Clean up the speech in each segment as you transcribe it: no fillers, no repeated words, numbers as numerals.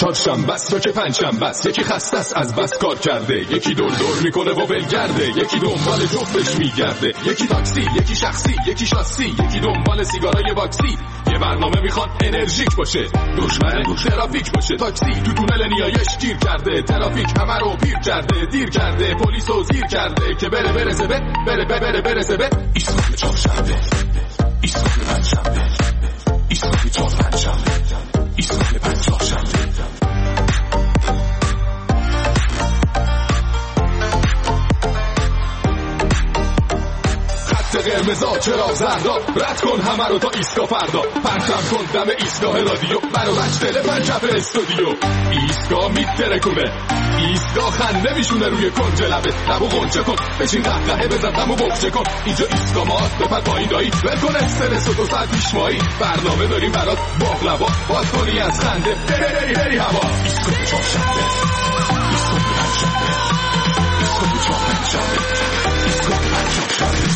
چهارشنبه است یا که پنجشنبه است، یکی خسته است از بس کار کرده، یکی دور میکنه و ولگرده، یکی دنبال جفتش میگرده، یکی تاکسی، یکی شخصی، یکی شاسی، یکی دنبال سیگارای واکسی. یه برنامه میخواد انرژیک باشه، دشمن ترافیک باشه. تاکسی تو تونل نیایش گیر کرده، ترافیک همه رو پیر کرده، دیر کرده، پلیسو زیر کرده که برسه به ایستگاه چهارشنبه، ایستگاه پنجشنبه، ایستگاه چهارشنبه، ایستگاه پنجشنبه. قرمزا چراغ زردا، رد کن همه رو تا ایستگاه فردا، پرچم کن دم ایستگاه رادیو، برو بچ تلفن چپ استودیو. ایستگاه میترکونه، ایستگاه خنده میشونه روی کنج لبه، لبو غنچه کن، بشین قهقهه بزن دمو بغچه کن. اینجا ایستگاه ماست، بپر پایین دایی، ول کن استرس و 2 ساعت پیشمایی، برنامه داریم برات باقلوا، باز کنی از خنده بری هوا. ایستگاه چهارشنبه، ایستگاه پنجشنبه، ایستگاه چهارشنبه، ایستگاه پنجشنبه.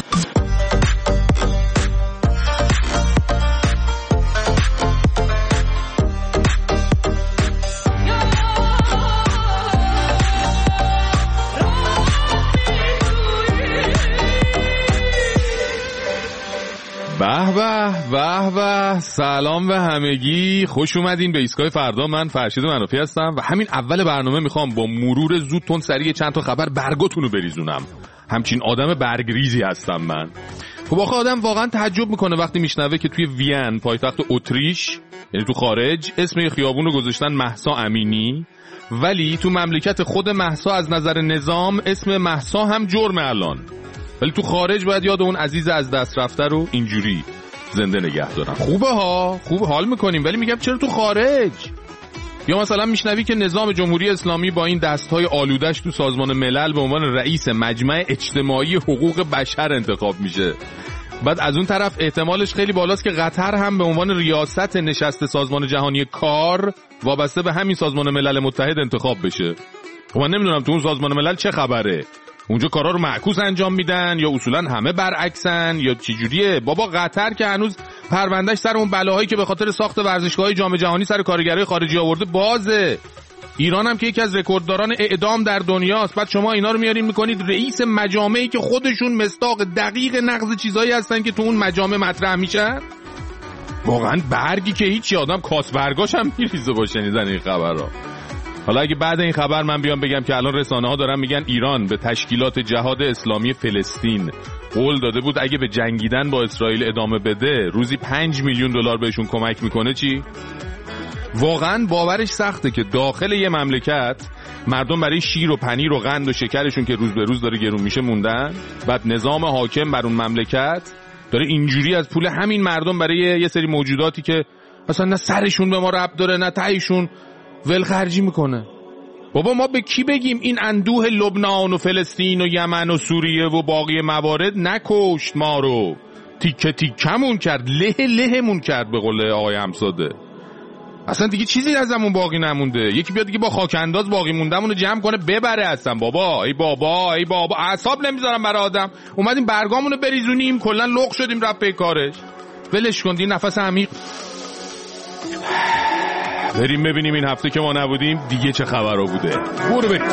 به به سلام به همگی، خوش اومدین به ایستگاه فردا. من فرشید منافی هستم و همین اول برنامه میخوام با مرور زود تند سریع چند تا خبر برگاتونو بریزونم. همچین آدم برگریزی هستم من. خب آخه آدم واقعا تعجب میکنه وقتی میشنوه که توی وین، پایتخت اتریش، یعنی تو خارج، اسم خیابون رو گذاشتن مهسا امینی، ولی تو مملکت خود مهسا از نظر نظام اسم مهسا هم جرمه الان، ولی تو خارج باید یاد اون عزیز از دست رفته رو اینجوری زنده نگه دارن. خوبه ها، خوب حال میکنیم، ولی میگم چرا تو خارج؟ یا مثلا میشنوی که نظام جمهوری اسلامی با این دستهای آلودش تو سازمان ملل به عنوان رئیس مجمع اجتماعی حقوق بشر انتخاب میشه. بعد از اون طرف احتمالش خیلی بالاست که قطر هم به عنوان ریاست نشست سازمان جهانی کار وابسته به همین سازمان ملل متحد انتخاب بشه. خب من نمیدونم تو اون سازمان ملل چه خبره، اونجا کارا رو معکوس انجام میدن یا اصولا همه برعکسن یا چی جوریه؟ بابا قطر که هنوز پروندهش سر اون بلاهایی که به خاطر ساخت ورزشگاه‌های جام جهانی سر کارگرای خارجی آورده بازه. ایران هم که یکی از رکوردداران اعدام در دنیاست. بعد شما اینا رو میارین میکنید رئیس مجامعی که خودشون مصداق دقیق نقض چیزایی هستن که تو اون مجامع مطرح میشن. واقعا برگی که هیچی، آدم کاس برگاش هم میریزه با شنیدن این خبرها. حالا اگه بعد این خبر من بیام بگم که الان رسانه ها دارن میگن ایران به تشکیلات جهاد اسلامی فلسطین قول داده بود اگه به جنگیدن با اسرائیل ادامه بده روزی 5 میلیون دلار بهشون کمک میکنه، چی؟ واقعا باورش سخته که داخل یه مملکت مردم برای شیر و پنیر و قند و شکرشون که روز به روز داره گرون میشه موندن، بعد نظام حاکم بر اون مملکت داره اینجوری از پول همین مردم برای یه سری موجوداتی که اصلا نه سرشون به ما ربط داره نه تایشون ولخرجی میکنه. بابا ما به کی بگیم این اندوه لبنان و فلسطین و یمن و سوریه و باقی موارد نکشت ما رو، تیکه تیکمون کرد، لهمون کرد به قول آقای همساده. اصلا دیگه چیزی ازمون باقی نمونده. یکی بیاد دیگه با خاک انداز باقی موندمون رو جمع کنه ببره. اصلا بابا ای بابا اعصاب نمیذارم برای آدم. اومدیم برگامون رو بریزونیم، کلا لغ شدیم رفت به کارش. ولش کن، دی نفس عمیق بریم ببینیم این هفته که ما نبودیم دیگه چه خبرها بوده. برو بریم.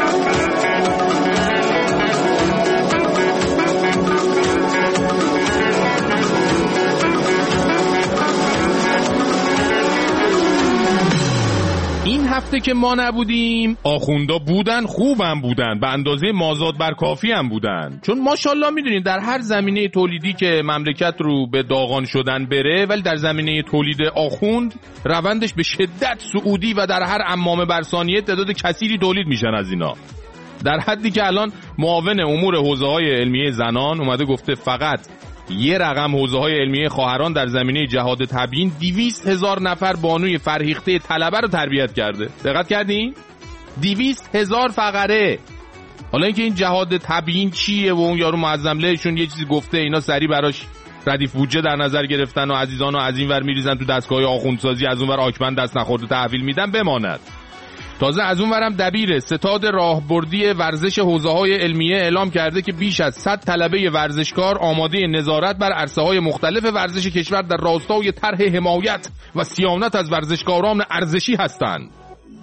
این هفته که ما نبودیم آخوندا بودن، خوبم بودن، به اندازه مازاد بر کافی هم بودن، چون ماشاءالله میدونین در هر زمینه تولیدی که مملکت رو به داغان شدن بره، ولی در زمینه تولید آخوند روندش به شدت صعودی و در هر عمامه بر ثانیه تعداد کثیری تولید میشن از اینا، در حدی که الان معاون امور حوزه‌های علمیه زنان اومده گفته فقط یه رقم حوزه‌های علمیه خواهران در زمینه جهاد تبیین 200,000 نفر بانوی فرهیخته طلبه رو تربیت کرده. دقت کردین؟ 200,000 فقره. حالا اینکه این جهاد تبیین چیه و اون یارو معظم لهشون یه چیزی گفته، اینا سری براش ردیف بودجه در نظر گرفتن و عزیزان و از این ور میریزن تو دستگاه آخوندسازی، از اون ور آکمن دست نخورده تحویل میدن بماند. تازه از اون ورم دبیر ستاد راهبردی ورزش حوزه‌های علمیه اعلام کرده که بیش از 100 طلبه ورزشکار آماده نظارت بر عرصه‌های مختلف ورزش کشور در راستای طرح حمایت و صیانت از ورزشکاران ارزشی هستند.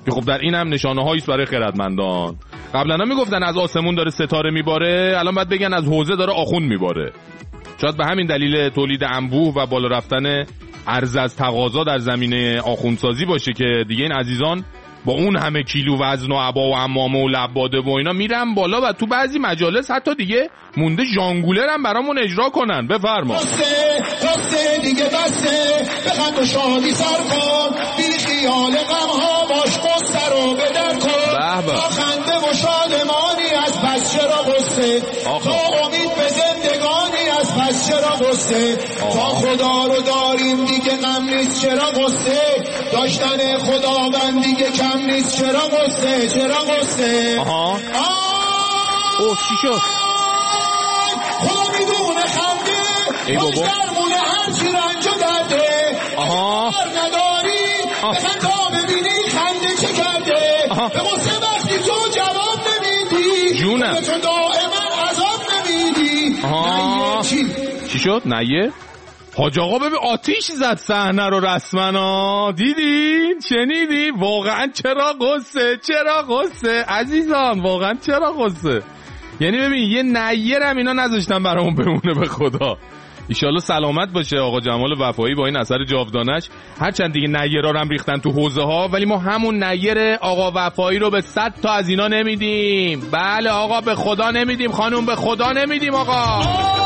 که خب در این هم نشانه‌هایی است برای خردمندان. قبلا میگفتن از آسمون داره ستاره میباره، الان باید بگن از حوزه داره آخوند میباره. شاید به همین دلیل تولید انبوه و بالا رفتن عرض از تقاضا در زمینه آخوندسازی باشه که دیگه این عزیزان با اون همه کیلو وزن و عبا و عمامه و لباده و اینا میرن بالا و تو بعضی مجالس حتی دیگه مونده ژانگولر هم برامون اجرا کنن. بفرما. راسته دیگه بسته بخند و شادی سر کن، بیری خیال غمها باش قصه رو بدر کن، تا خنده و شادمانی از پس چرا قصه، تا امید به زندگانی از پس چرا قصه، تا خدا رو داریم دیگه غم نیست چرا قصه، داشتن خداوند دیگه کم نیست چرا قصه، چرا قصه. اوه چی شد؟ خدا میدونه خنده خوش درمونه هرچی رنج و درده، نداری بخند تا ببینی خنده چه کرده، به قصه وقتی تو جواب نمیدی جونم تو دائما عذاب نمیدی. چی شد؟ نیه؟ حاج آقا ببین آتیش زد صحنه رو رسما، دیدین؟ شنیدین؟ واقعا چرا قصه عزیزان، واقعا چرا قصه. یعنی ببین یه نیرم اینا نذاشتن برامون بمونه به خدا. ایشالله سلامت باشه آقا جمال وفایی با این اثر جاودانش. هرچند دیگه نیرا رو هم ریختن تو حوزه ها، ولی ما همون نیر آقا وفایی رو به 100 تا از اینا نمیدیم. بله آقا به خدا نمیدیم، خانوم به خدا نمیدیم آقا.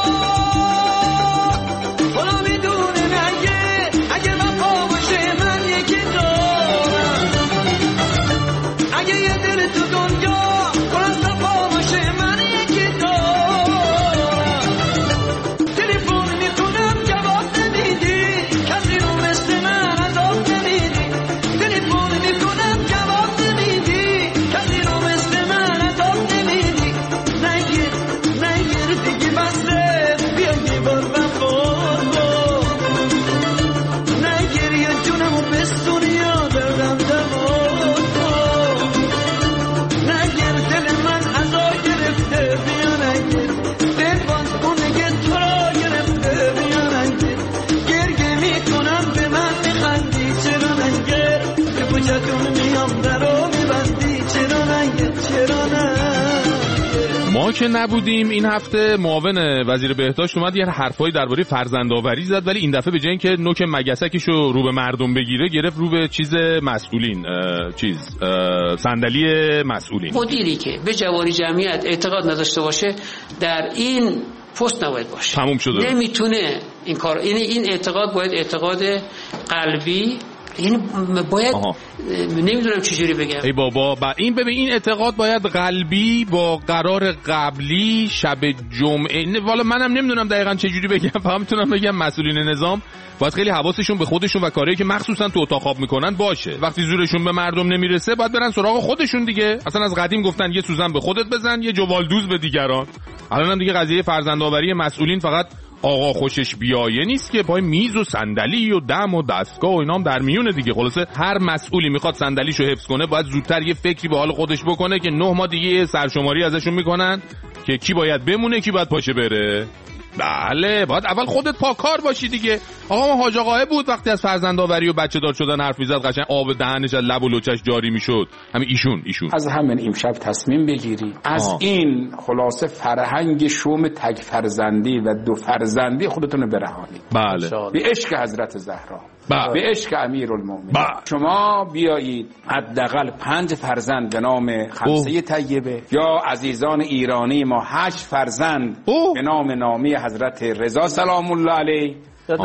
ما که نبودیم این هفته معاون وزیر بهداشت اومد یه حرفایی درباره فرزندآوری زد، ولی این دفعه به جای اینکه نوک مگسکشو رو به مردم بگیره گرفت رو به چیز مسئولین، صندلی مسئولین. مدیری که به جواری جمعیت اعتقاد نداشته باشه در این پست نباید باشه. تموم شده. نمیتونه این کار، این اعتقاد باید اعتقاد قلبی، یعنی باید نمیدونم چجوری بگم. ای بابا این ببین این اعتقاد باید قلبی با قرار قبلی شب جمعه، والا منم نمیدونم دقیقاً چجوری بگم، فقط میتونم بگم مسئولین نظام باید خیلی حواسشون به خودشون و کاری که مخصوصا تو اتاق خواب میکنن باشه. وقتی زورشون به مردم نمیرسه باید برن سراغ خودشون دیگه. اصلا از قدیم گفتن یه سوزن به خودت بزن، یه جوالدوز به دیگران. الانم دیگه قضیه فرزندآوری مسئولین فقط آقا خوشش بیایه نیست که، پای میز و صندلی و دم و دستگاه و اینام در میونه دیگه. خلاصه هر مسئولی میخواد صندلیشو حفظ کنه باید زودتر یه فکری به حال خودش بکنه که 9 ماه دیگه سرشماری ازشون میکنن که کی باید بمونه کی باید پاشه بره. بله باید اول خودت پاکار باشی دیگه. آقا ما حاج آقاه بود وقتی از فرزندآوری و بچه دار شدن حرف میزد قشنگ آب دهنش از لب و لوچش جاری میشد. همین ایشون از همین امشب تصمیم بگیری از این خلاصه فرهنگ شوم تک فرزندی و 2 فرزندی خودتون رو برهانید. بله به عشق حضرت زهرا، به عشق امیرالمومنین. شما بیایید حداقل 5 فرزند به نام خمسه طیبه، یا عزیزان ایرانی ما 8 فرزند به نام نامی حضرت رضا سلام الله علیه،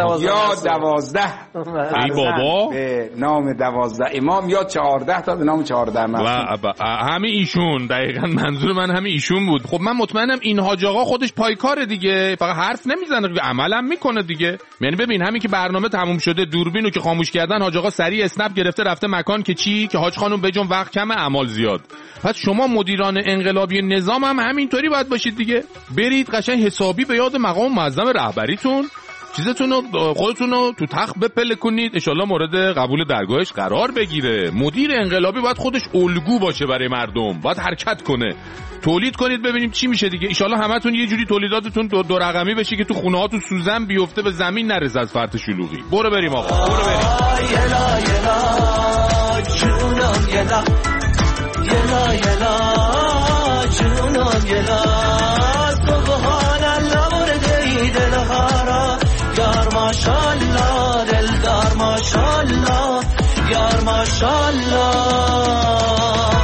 یا 12 ای بابا به نام 12 امام، یا 14 تا به نام 14 معصوم. همین ایشون دقیقاً منظور من همین ایشون بود. خب من مطمئنم این حاج آقا خودش پایکاره دیگه، فقط حرف نمیزنه، عملم میکنه دیگه. یعنی ببین همین که برنامه تموم شده دوربینو که خاموش کردن، حاج آقا سریع اسنپ گرفته رفته مکان که چی که حاج خانم بجون وقت کمه اعمال زیاد. پس شما مدیران انقلابی نظام هم همینطوری باید باشید دیگه. برید قشنگ حسابی به یاد مقام معظم رهبریتون چیزتونو خودتونو تو تخت بپله کنید، انشالله مورد قبول درگاهش قرار بگیره. مدیر انقلابی باید خودش الگو باشه برای مردم، باید حرکت کنه. تولید کنید ببینیم چی میشه دیگه. انشالله همتون یه جوری تولیداتتون 2 رقمی بشه که تو خونه هاتون سوزن بیفته به زمین نرسه از فرط شلوغی. برو بریم آقا، برو بریم. ماشاءالله.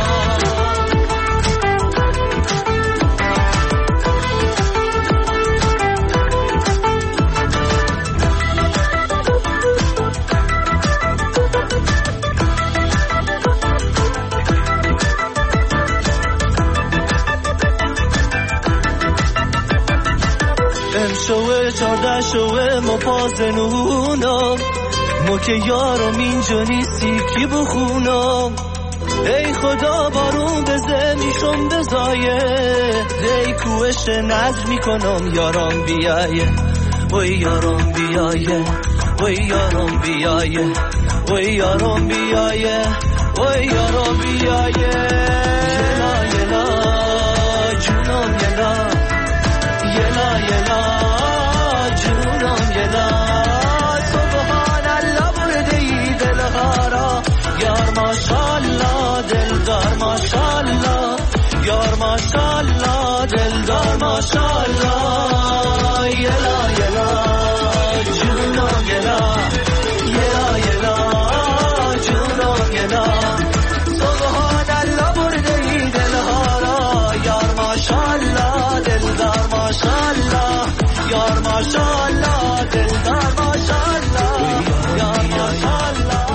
شوه 14 شوه ما پازنونم ما که یارم اینجا نیستی کی بخونم. ای خدا بارون بزه میشم بزایه ای کوش نظر میکنم یارم بیایه وی یارم بیایه وی یارم بیایه وی یارم بیایه وی یارم بیایه. یلا یلا جونم یلا یلا یلا جونم یلا. سبحان الله برده ای دلهارا یار ماشاءالله دلدار ماشاءالله یار ماشاءالله دلدار ماشاءالله. یلا یلا جونم یلا یلا یلا جونم یلا. سبحان الله برده ای دلهارا یار ماشاءالله دلدار ماشاءالله یار ماشاءالله دلدار ماشاءالله یار ماشاءالله.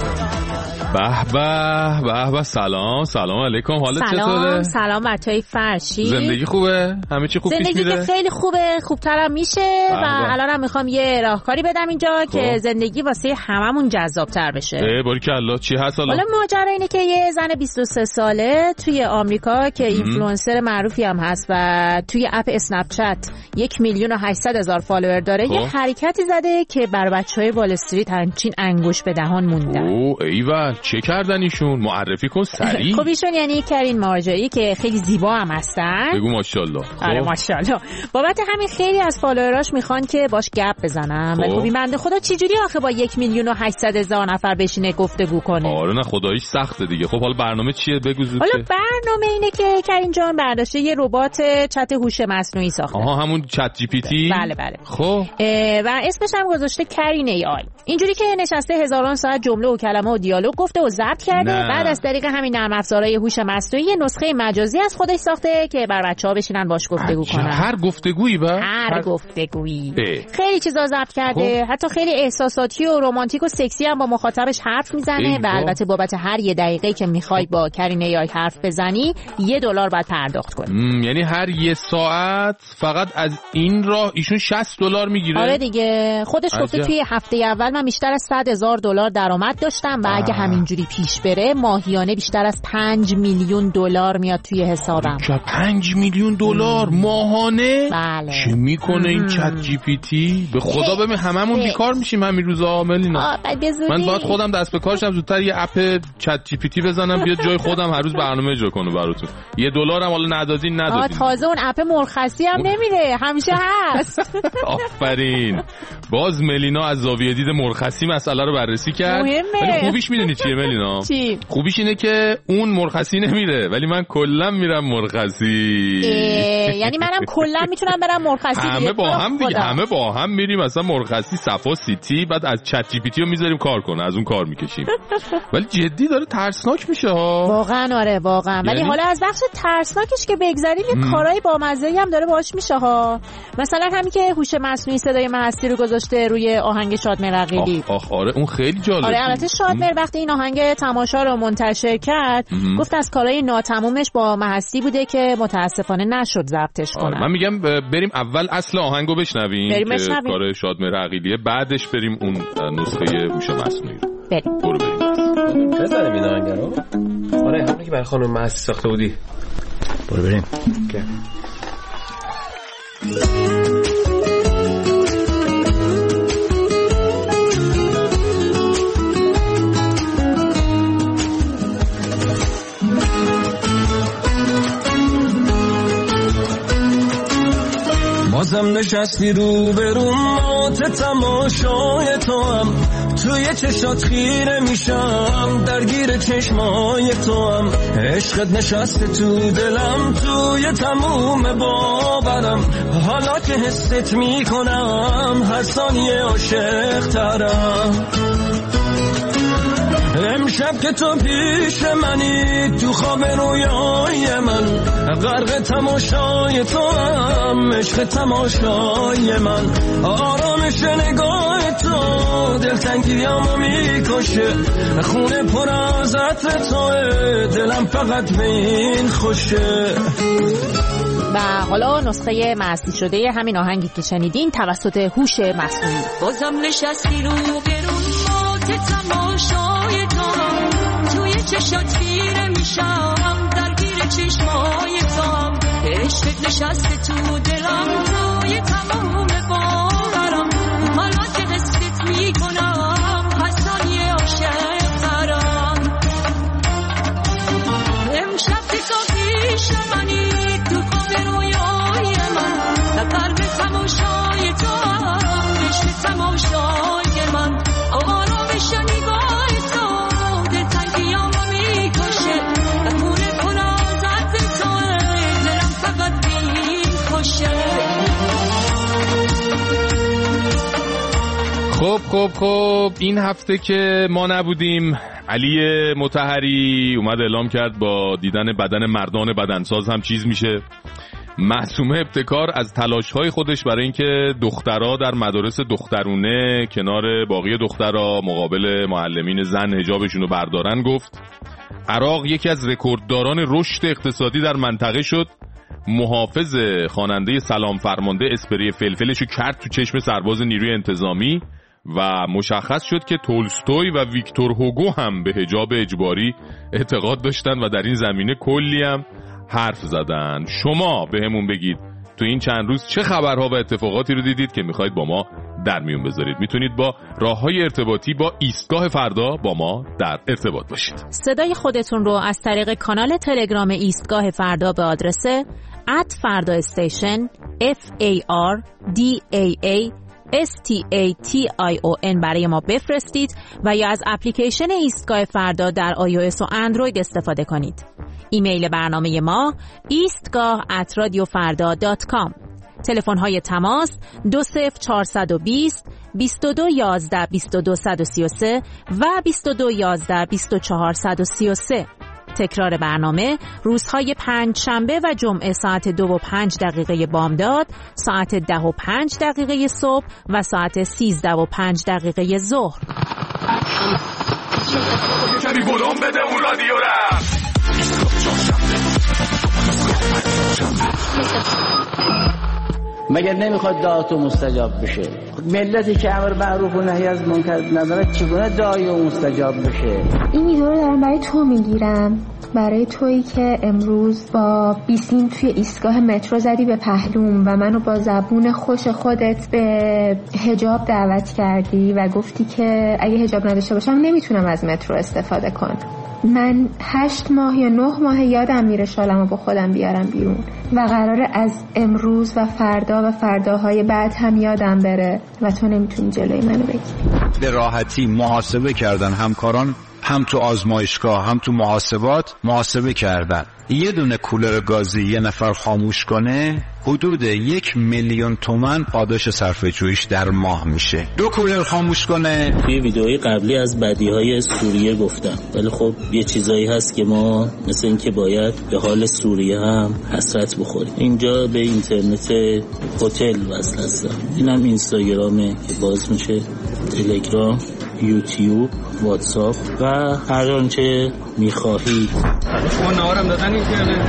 به به سلام علیکم. حالت چطوره؟ سلام بچهای فرشی. زندگی خوبه؟ همه چی خوب پیش میره؟ زندگی که خیلی خوبه، خوبترم میشه و الانم میخوام یه راهکاری بدم اینجا که زندگی واسه هممون جذابتر بشه. باریکالله. چی هست حالا ماجرا اینه که یه زن 23 ساله توی آمریکا که اینفلوئنسر معروفی هم هست و توی اپ اسنپ چت 1,800,000 فالوور داره یه حرکتی زده که بر بچهای وال استریت همچین انگوش به دهان موندن. ایول چه کردن ایشون؟ معرفی کن سریع. خب ایشون یعنی کرین مارجری که خیلی زیبا هم هستن. بگو ماشاءالله. آره ماشاءالله. بابت همین خیلی از فالووراش میخوان که باش گپ بزنن. خب این بنده خدا چجوری آخه با 1,800,000 نفر بشینه گفتگو کنه؟ آره نه خداییش سخته دیگه. خب حالا برنامه چیه؟ بگو زود. حالا برنامه اینه که کرین جان برداشته یه ربات چت هوش مصنوعی ساخته. همون چت جی پی تی. بله. خب و اسمش هم گذاشته کرین ای آی. اینجوری که نشسته هزاران ساعت جمله و کلمه و دیالوگ گفته و ضبط کرده. بعد از طریق همین نرم افزارهای هوش مصنوعی یه نسخه مجازی از خودش ساخته که بر بچه‌ها بشینن باش گفتگو کنن. هر گفتگویی هر گفتگویی خیلی چیزا ضبط کرده. حتی خیلی احساساتی و رمانتیک و سکسی هم با مخاطبش حرف میزنه و البته بابت هر یه دقیقه که میخوای با کرین ای آی حرف بزنی $1 باید پرداخت کنی. یعنی هر یه ساعت فقط از این راه ایشون $60 میگیره. آره دیگه. خودش گفته توی هفته اول من بیشتر از $100,000 درآمد داشتم و اگه همینجوری پیش بره ماهیانه بیشتر از $5 میلیون میاد توی حسابم. $5 میلیون ماهانه؟ بله. چه میکنه این چت جی پی تی؟ به خدا ببین هممون بیکار میشیم همین روزا. ملینا من باید خودم دست به کارشم زودتر یه اپ چت جی پی تی بزنم بیاد جای خودم هر روز برنامه اجرا کنه براتون. $1 هم حالا ندادین. تازه اون اپ مرخصی هم نمیره، همیشه هست. آفرین. باز ملینا از زاویه دید مرخصی مسئله رو بررسی کرد. ولی خوبیش میدونی چیه ملینا؟ چی؟ خوبیش اینه که اون مرخصی نمیره ولی من کلا میرم مرخصی. یعنی منم کلا میتونم برم مرخصی. همه با هم دیگه. همه با هم میریم مثلا مرخصی صفا سیتی بعد از چت جی پی تی رو میذاریم کار کنه از اون کار میکشیم. ولی جدی داره ترسناک میشه ها. واقعا آره واقعا. ولی حالا از بخش ترسناکش که بگذریم یه کارهای بامزه‌ای هم داره باهاش میشه ها. مثلا همین که هوش مصنوعی صدای هستی رو گذاشته روی آهنگ شادمهر عقیلی. آره اون خیلی جالب. آره البته شادمهر وقتی این آهنگ تماشا رو منتشر کرد گفت از کارهای ناتمومش با هستی بوده که متاسفانه نشد ضبطش کنن. من میگم بریم اول اصل آهنگو بشنویم که کار شادمهر عقیلیه بعدش بریم اون نسخه هوش مصنوعی رو. بریم. بزنیم این آهنگ رو. آره همونی که برای خانم مهستی ساخته بودی. بریم. بازم نشستی رو به رو مات تماشای تو هم توی چشات خیره میشم درگیر چشمای تو هم عشقت نشسته تو دلم توی تموم باورم حالا که حست میکنم هر ثانیه عاشق ترم امشب شب که تو پیش منی تو خواب رویای من غرق تماشای تو هم عشق تماشای من آرامش نگاه تو دلتنگیامو میکشه خونه پر از عطر توه دلم فقط به این خوشه. و حالا نسخه مستی شده همین آهنگی که شنیدین توسط هوش مصنوعی. بازم نشستی رو برون مات تماشای تو توی چشات خیره میشم درگیر چشمای تو عشقت نشسته تو دلم توی تمام باورم حالا که قصت میکنم حسانی عاشق ترم امشب که تو پیش منی تو خواب رویای من قلب تماشای تو عشق تماشای من آرامش نگاه تو دلتنگیامو میکشه خونه پر از عطر تو دلم فقط بین خوشه. خب این هفته که ما نبودیم علی مطهری اومد اعلام کرد با دیدن بدن مردان بدنساز هم چیز میشه. معصومه ابتکار از تلاش‌های خودش برای اینکه دخترها در مدارس دخترونه کنار باقی دخترها مقابل معلمین زن حجابشون رو بردارن گفت. عراق یکی از رکوردداران رشد اقتصادی در منطقه شد. محافظ خواننده سلام فرمانده اسپری فلفلشو کرد تو چشم سرباز نیروی انتظامی و مشخص شد که تولستوی و ویکتور هوگو هم به حجاب اجباری اعتقاد داشتن و در این زمینه کلی هم حرف زدن. شما به همون بگید تو این چند روز چه خبرها و اتفاقاتی رو دیدید که میخواید با ما در میون بذارید. میتونید با راههای ارتباطی با ایستگاه فردا با ما در ارتباط باشید. صدای خودتون رو از طریق کانال تلگرام ایستگاه فردا به آدرس @fardaStation FARDAASTATION برای ما بفرستید و یا از اپلیکیشن ایستگاه فردا در iOS و اندروید استفاده کنید. ایمیل برنامه ما eastgah@radiofarda.com. تلفن‌های تماس 20420 2211 2233 و 2211 2433. تکرار برنامه روزهای پنجشنبه و جمعه ساعت 2:05 بامداد، ساعت 10:05 صبح و ساعت 13:05 ظهر. کمی بلوم بده اون رادیو را. مگر نمیخواد دعاتو مستجاب بشه؟ ملتی که امر معروف و نهی از منکر نداره چگونه دعای او مستجاب بشه؟ این ویدیو رو دارم برای تو میگیرم، برای تویی که امروز با بیسیم توی ایستگاه مترو زدی به پهلوم و منو با زبون خوش خودت به حجاب دعوت کردی و گفتی که اگه حجاب نداشته باشم نمیتونم از مترو استفاده کنم. من 8 ماه یا 9 ماه یادم میره شالمو با خودم بیارم بیرون و قراره از امروز و فردا و فرداهای بعد هم یادم بره و تو نمیتونی جلوی منو بگیری. به راحتی محاسبه کردن همکاران، هم تو آزمایشگاه هم تو محاسبه کردن. یه دونه کولر گازی یه نفر خاموش کنه حدود 1,000,000 تومان پاداش صرفه جویش در ماه میشه. 2 کولر خاموش کنه. توی ویدئوی قبلی از بدیهای سوریه گفتم، ولی خب یه چیزایی هست که ما مثل این که باید به حال سوریه هم حسرت بخوریم. اینجا به اینترنت هتل وصل هستم. اینم اینستاگرامه که باز میشه، تلگرام، یوتیوب، واتساپ و هر آنچه میخواهید. شما نهارم دادن این که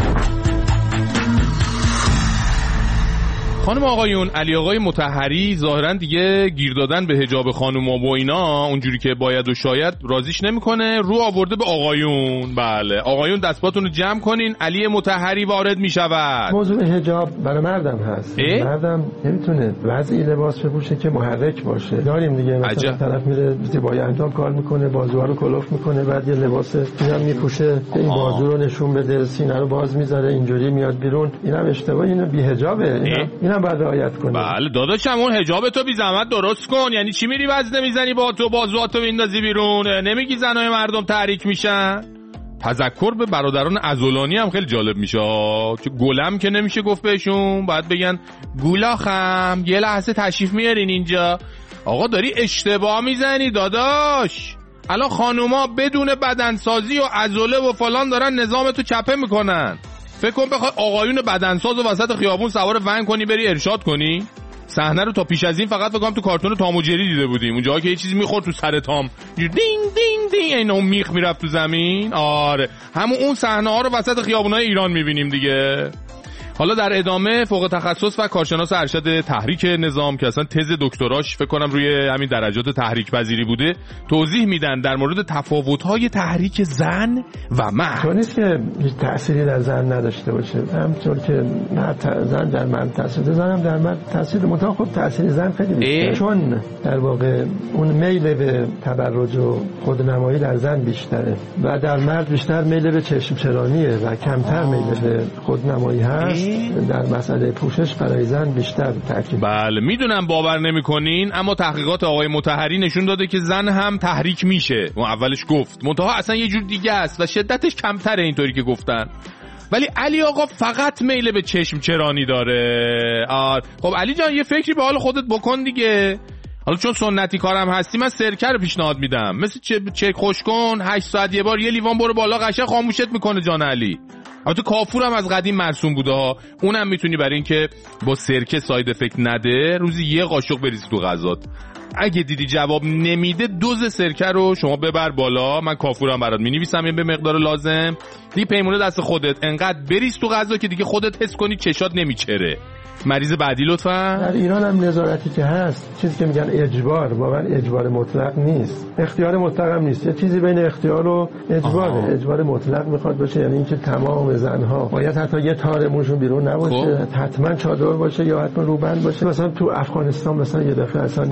خانم آقایون، علی آقای مطهری ظاهرا دیگه گیر دادن به حجاب خانوما و اینا اونجوری که باید و شاید راضیش نمیکنه، رو آورده به آقایون. بله آقایون دستاتون رو جمع کنین، علی مطهری وارد میشود. موضوع حجاب برای مردم هست. مردم نمیتونه وضعی لباس بپوشه که محرک باشه. داریم دیگه مثلا طرف میره زیبایی اندام کار میکنه، بازوها رو کلوف میکنه، بعد یه لباس اینا میپوشه که این بازو رو نشون بده، سینه رو باز میذاره، اینجوری میاد بیرون. اینم اشتباهه، اینو بی حجابه. اینم باید رعایت کنی. بله داداشم اون حجاب تو بی زحمت درست کن. یعنی چی میری وزنه میزنی با تو بازواتو میندازی بیرون؟ نمیگی زنای مردم تحریک میشن؟ تذکر به برادران عضلانی هم خیلی جالب میشه که گلم که نمیشه گفت بهشون، باید بگن گولاخم یه لحظه تشریف میارین اینجا. آقا داری اشتباه میزنی داداش. الان خانوما بدون بدنسازی و عضله و فلان دارن نظامتو چپه میکنن. فکر کن بخوای آقایون بدنساز و وسط خیابون سوار ون کنی بری ارشاد کنی. صحنه رو تا پیش از این فقط فکر کنم تو کارتون تام و جری دیده بودیم، اونجا که یه چیزی میخورد تو سر تام دینگ دینگ دینگ اینو میخ میرفت تو زمین. آره همون اون صحنه ها رو وسط خیابونای ایران میبینیم دیگه. حالا در ادامه فوق تخصص و کارشناس ارشد تحریک نظام که اصلا تز دکتراش فکر کنم روی همین درجات تحریک پذیری بوده توضیح میدن در مورد تفاوت‌های تحریک زن و مرد. تو نیست که هیچ تأثیری در زن نداشته باشه، همونطور که زن در مرد تأثیر داره، زن هم در مرد تأثیر متأ خب تأثیر زن خیلی بیشتره، چون در واقع اون میل به تبرج و خودنمایی در زن بیشتره و در مرد بیشتر میل به چشم چرانیه و کمتر میل به خودنمایی هست. در مسئله پوشش برای زن بیشتر تاکید. بله میدونم باور نمی‌کنین، اما تحقیقات آقای مطهری نشون داده که زن هم تحریک میشه. اون اولش گفت منتها اصلا یه جور دیگه است و شدتش کمتره اینطوری که گفتن. ولی علی آقا فقط میل به چشم چرانی داره. خب علی جان یه فکری به حال خودت بکن دیگه. حالا چون سنتی کارم هستی من سرکه رو پیشنهاد میدم، مثل چک خوش کن 8 ساعت یه بار یه لیوان برو بالا قشنگ خاموشت میکنه جان علی. البته کافور هم از قدیم مرسوم بوده ها، اونم میتونی برای اینکه با سرکه ساید افکت نده روزی یه قاشق بریز تو غذات. اگه دیدی جواب نمیده دوز سرکه رو شما ببر بالا، من کافورم برات مینویسم یه به مقدار لازم، دیگه پیمونه دست خودت، انقدر بریز تو غذا که دیگه خودت حس کنی چشات نمیچره. مریض بعدی لطفا. در ایران هم نظارتی که هست، چیزی که میگن اجبار، واقعا اجبار مطلق نیست، اختیار مطلق هم نیست، یه چیزی بین اختیار و اجباره. اجبار مطلق میخواد باشه یعنی اینکه تمام زنها باید حتی یه تار موشون بیرون نباشه، حتما چادر باشه یا حتما روبند باشه. مثلا تو افغانستان مثلا یه دفعه اصلا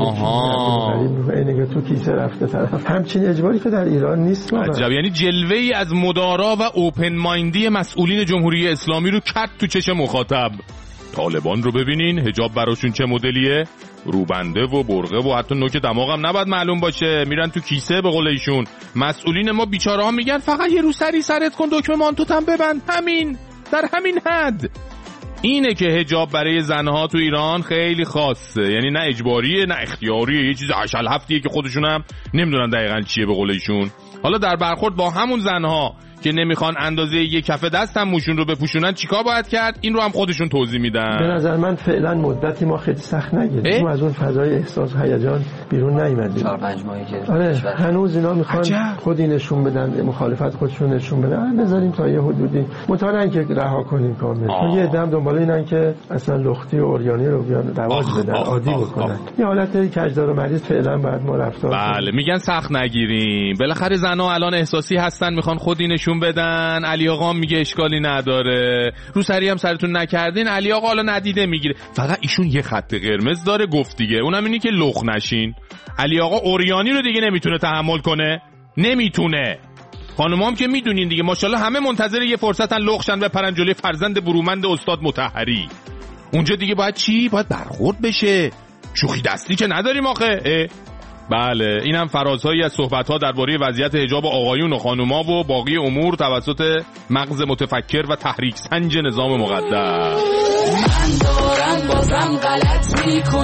اینه که تو کیسه رفته طرف، همچین اجباری که در ایران نیست. عجب، یعنی جلوه‌ای از مدارا و اوپن مایندی مسئولین جمهوری اسلامی رو کرد تو چشم مخاطب. طالبان رو ببینین حجاب براشون چه مدلیه، روبنده و برقه و حتی نوک دماغ هم نباید معلوم باشه، میرن تو کیسه به قول ایشون. مسئولین ما بیچاره ها میگن فقط یه روسری سرت کن دکمه مانتوت هم ببند، همین در همین حد. اینه که حجاب برای زنها تو ایران خیلی خاصه، یعنی نه اجباریه نه اختیاریه، یه چیز عشل هفتیه که خودشون هم نمیدونن دقیقاً چیه به قول ایشون. حالا در برخورد با همون زنها که نمیخوان اندازه یک کف دست هم موشون رو بپوشونن چیکار باید کرد؟ این رو هم خودشون توضیح میدن. به نظر من فعلا مدتی ما خیلی سخت نگیریم، از اون فضای احساس هیجان بیرون نیومدیم. 4-5 ماهی که آره هنوز اینا میخوان خودی نشون بدن، مخالفت خودشون نشون بدن. بذاریم تا یه حدودی مطالعه که رها کنیم کامل. یه دم دنبال اینن که اصلا لختی و اوریانی رو بیان رواج بدن، عادی بکنن. یه حالت کجدار و مریض فعلا بعد ما رفتار. بله میگن سخت نگیریم، بالاخره زنا الان احساسی هستن، میخوان خودی نشون بدن. علی آقا میگه اشکالی نداره، رو سری هم سرتون نکردین. علی آقا حالا ندیده میگیره، فقط ایشون یه خط قرمز داره گفت دیگه، اونم اینی که لخ نشین. علی آقا اوریانی رو دیگه نمیتونه تحمل کنه، نمیتونه. خانمام که میدونین دیگه ماشاءالله همه منتظر یه فرصتن لخشن بپرن جلوی فرزند برومند استاد مطهری. اونجا دیگه باید چی؟ باید برخورد بشه، شوخی دستی که نداریم آخه. بله اینم فرازهایی از صحبت‌ها درباره وضعیت حجاب آقایون و خانوما و باقی امور توسط مغز متفکر و تحریک سنج نظام مقدس. من دارم بازم غلط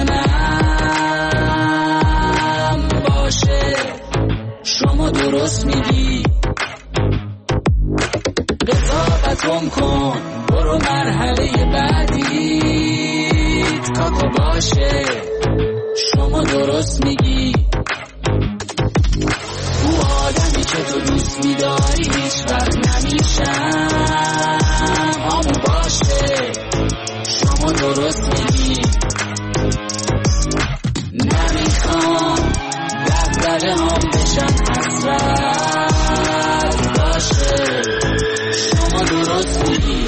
میکنم، باشه شما درست میگی، قضاوتم کن برو مرحله بعدی، کاکو باشه شما درست میگی. او آدمی که تو دوست میداری هیچ وقت نمیشم، همون باشه شما درست میگی. نمیخوام دقدقه هم بشن حسرت، باشه شما درست میگی.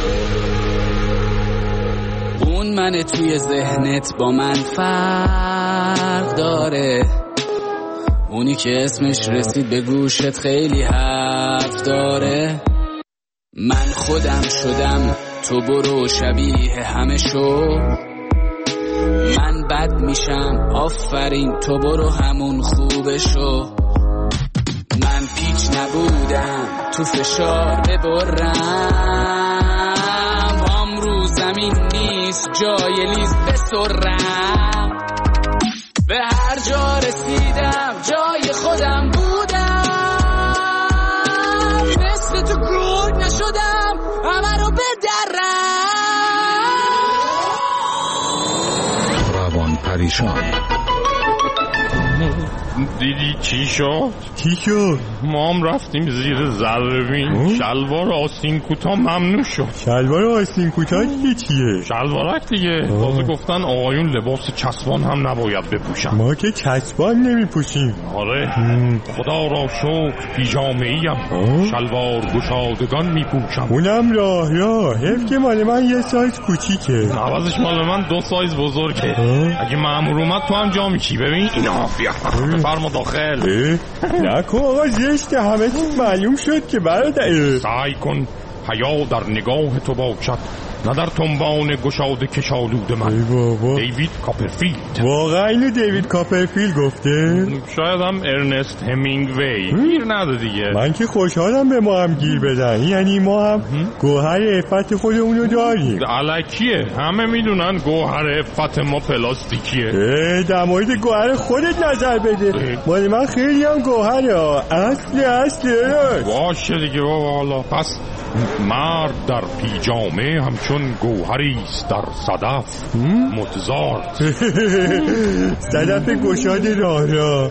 اون من توی ذهنت با من فرق داره، اونی که اسمش رسید به گوشت خیلی حرف داره. من خودم شدم تو برو شبیه همه شو، من بد میشم آفرین تو برو همون خوبه شو. من پیچ نبودم تو فشار ببرم، هم رو زمین نیست جای لیز بسرم. به هر جا رسیدم جای خودم بودم، کاشان. دیدی چی شد؟ ما هم رفتیم زیر ذره‌بین. شلوار آستین کوتاه ممنوع شد. شلوار آستین کوتاه دیگه چیه؟ شلوارک دیگه. تازه گفتن آقایون لباس چسبان هم نباید بپوشن. ما که چسبان نمیپوشیم. آره خدا را شکر پیژامه‌ایم شلوار گشادگان میپوشم. اونم راه حیف که مال من یه سایز کوچیکه. عوضش مال من 2 سایز بزرگه. اگه مأمور اومد تو هم جا میشی. ببین اینا بیا فرما داخل. نکن آقا زشته، همه چیز معلوم شد که برادر. سعی کن حیا در نگاه تو باشد نه در تنبان گشاده کشالود من. دیوید کاپرفیلد. واقعا اینو دیوید کاپرفیلد گفته؟ شاید هم ارنست همینگوی. گیر نده دیگه. من که خوشحالم به ما هم گیر بدن، یعنی ما هم گوهر عفت خودمونو داریم. الکیه، همه میدونن گوهر عفت ما پلاستیکیه. در مورد گوهر خودت نظر بده. مال من خیلی هم گوهره اصله. باشه دیگه بابا. حالا پس مرد در پیجامه همچون گوهری است در صدف متزارت. صدف گشاد راه.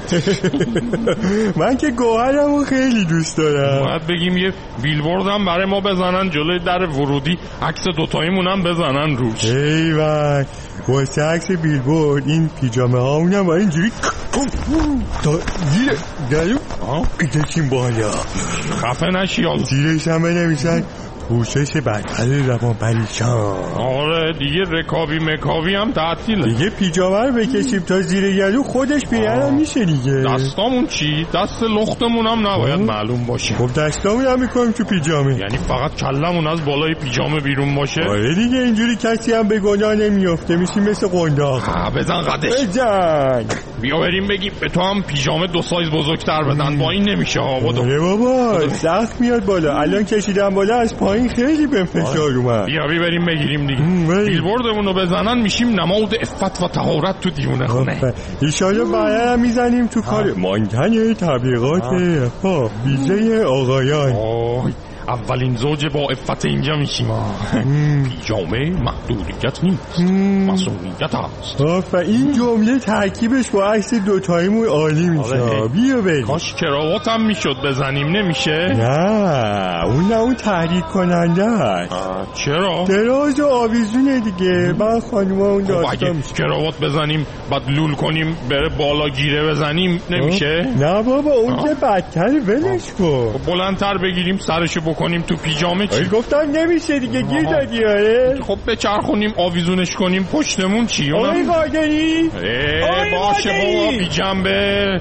من که گوهرمو خیلی دوست دارم. باید بگیم یه بیلبورد هم برای ما بزنن جلوی در ورودی، عکس دوتاییمون هم بزنن روش. ایوه واسه عکس بیلبورد این پیجامه ها اونم با اینجوری تا زیر گلو بکشیم بالا. خفه نشی. زیرش هم بنویسن پوشش برتر روان پریشان. آره دیگه رکابی مکابی هم تعطیله دیگه. پیجامه رو بکشیم تا زیر گلو خودش پیرن میشه دیگه. دستامون چی؟ دست لختمون هم نباید معلوم باشه. خب دستامون هم میکنیم تو پیجامه. یعنی فقط کلمون از بالای پیجامه بیرون باشه؟ آره دیگه، اینجوری کسی هم به گناه نمیفته. میشیم مثل قنداق. بزن قدش. بزن. بیا بریم بگیم به تو هم پیجامه 2 سایز بزرگتر بدن. با این نمیشه ها. آره بابا سخت میاد بالا. الان کشیدم بالا از پایین خیلی به فشار اومد. بیا بریم بگیریم دیگه. بیلبوردمونو بزنن میشیم نماد عفت و طهارت تو دیونه خونه. ایشالا برای میزنیم تو کار مانتن تبلیغات ویزه آقایان. اولین زوج با عفت اینجا میشیم. پیجامه محدودیت نیست، مسئولیت هست. این جمله ترکیبش با عکس دوتاییمون عالی میشه. بیا بریم. کاش کراوات هم میشد بزنیم. نمیشه؟ نه اون تحریک کننده است. چرا؟ دراز و آویزونه دیگه. من خانوما اون داستان میشه. کراوات بزنیم بعد لول کنیم بره بالا گیره بزنیم نمیشه؟ نه بابا اون که بدتر. ولش کن. بلندتر بگیریم سرشو بکنیم تو پیجامه. چی؟ گفتم نمیشه دیگه. گیر دادی. آره خب بچرخونیم آویزونش کنیم پشتمون. چی؟ آقای قادری باشه بابا بی جنبه.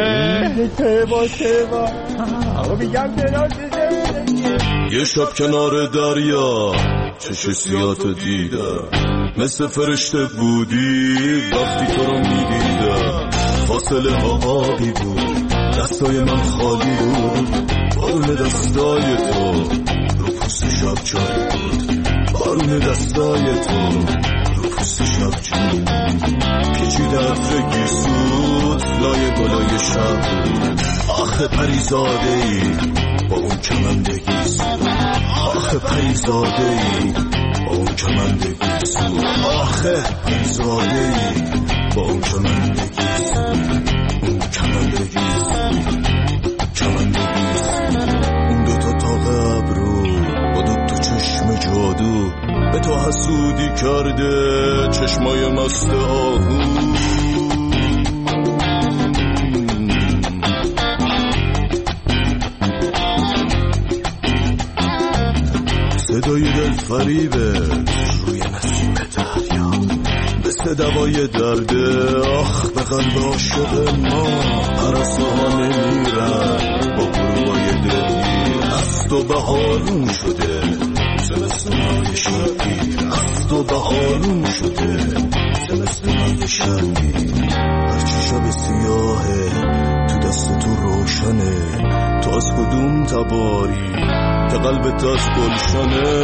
میگم دراز. یه شب کنار دریا چش سیات دیدم، مثل فرشته بودی وقتی تو رو میدیدم. فاصله ها آبی بود، دستای من خالی بود. بارون دستای تو رو پوست شب چای بود. بارون دستای تو رو پوست شب چای بود. پیچیده عطر گیسوت لای گلای شب بود. آخه پریزاده ای با اون کمندگی سود. آخه پریزاده ای با اون کمندگی سود. آخه پریزاده ای با اون کمندگی سود. اون کمندگی سود. کمندگی سود. اون دوتا تاق ابرو با دوتا چشم جادو به تو حسودی کرده. چشمای مست آهو. صدای دل فریبه روی نسیم دریا، مثل دوای درده. آخ به قلب عاشق ما عرصه ها نمیرن با گروهای دلگیر. از تو بهارون شده زمستونای شبگیر. از تو بهارون شده زمستونای شبگیر. هرچی شب سیاهه تو دست تو روشنه. تو از کدوم تباری که قلبت از گلشنه.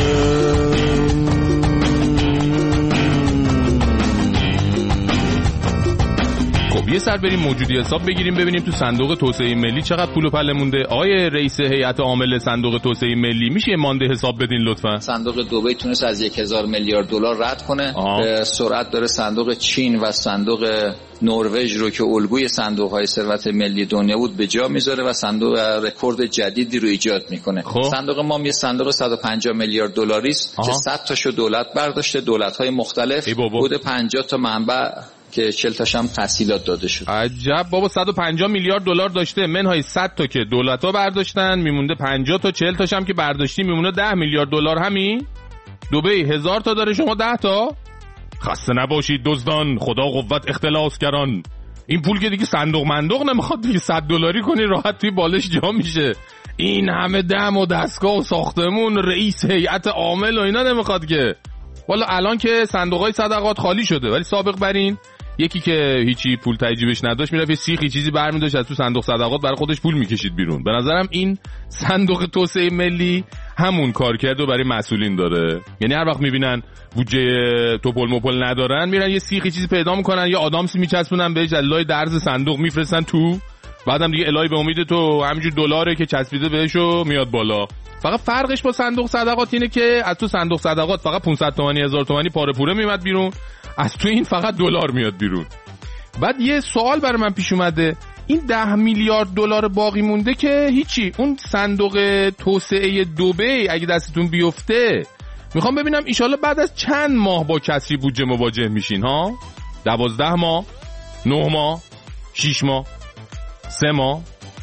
یه سر بریم موجودی حساب بگیریم ببینیم تو صندوق توسعه ملی چقدر پول و پله مونده. آقای رئیس هیئت عامل صندوق توسعه ملی میشه مانده حساب بدین لطفا؟ صندوق دبی تونست از 1000 میلیارد دلار رد کنه. به سرعت داره صندوق چین و صندوق نروژ رو که الگوی صندوق‌های ثروت ملی دنیا بود به جا میذاره و صندوق رکورد جدیدی رو ایجاد میکنه. صندوق ما یه صندوق 150 میلیارد دلاری است که 100 تاشو دولت برداشته، دولت‌های مختلف، حدود 50 تا منبع که 40 تاش هم تسهیلات داده شد. عجب بابا، 150 میلیارد دلار داشته، منهای 100 تا که دولت‌ها برداشتن میمونده 50 تا، 40 تاش هم که برداشتی میمونه 10 میلیارد دلار. همین دبی 1000 تا داره، شما 10 تا. خسته نباشید دزدان، خدا قوت اختلاسگران. این پول که دیگه صندوق مندوق نمیخواد دیگه، 100 دلاری کنی راحت توی بالش جا میشه. این همه دم و دستگاه و ساختمون، رئیس هیئت عامل و اینا نمیخواد که. والا الان که صندوق‌های صدقات خالی شده، ولی سابق برین یکی که هیچی پول تجیبش نداشت میرفت یه سیخی چیزی برمی‌داشت از تو صندوق صدقات برای خودش پول میکشید بیرون. به نظرم این صندوق توسعه ملی همون کارکرد رو برای مسئولین داره. یعنی هر وقت میبینن بودجه توپل مپل ندارن میرن یه سیخی چیزی پیدا میکنن یا آدامسی میچسبونن بهش، از لای درز صندوق میفرستن تو، بعدم دیگه الهی به امید تو همینجور دلاره که چسبیده بهشو میاد بالا. فقط فرقش با صندوق صدقات اینه که از تو صندوق صدقات فقط 500 تومانی 1000 تومانی پاره پوره میاد بیرون، از تو این فقط دلار میاد بیرون. بعد یه سوال برای من پیش اومده، این 10 میلیارد دلار باقی مونده که هیچی، اون صندوق توسعه دبی اگه دستتون بیفته میخوام ببینم ایشالا بعد از چند ماه با کسری بودجه مواجه میشین ها؟ 12 ماه، 9 ماه، 6 ماه، 3 ماه.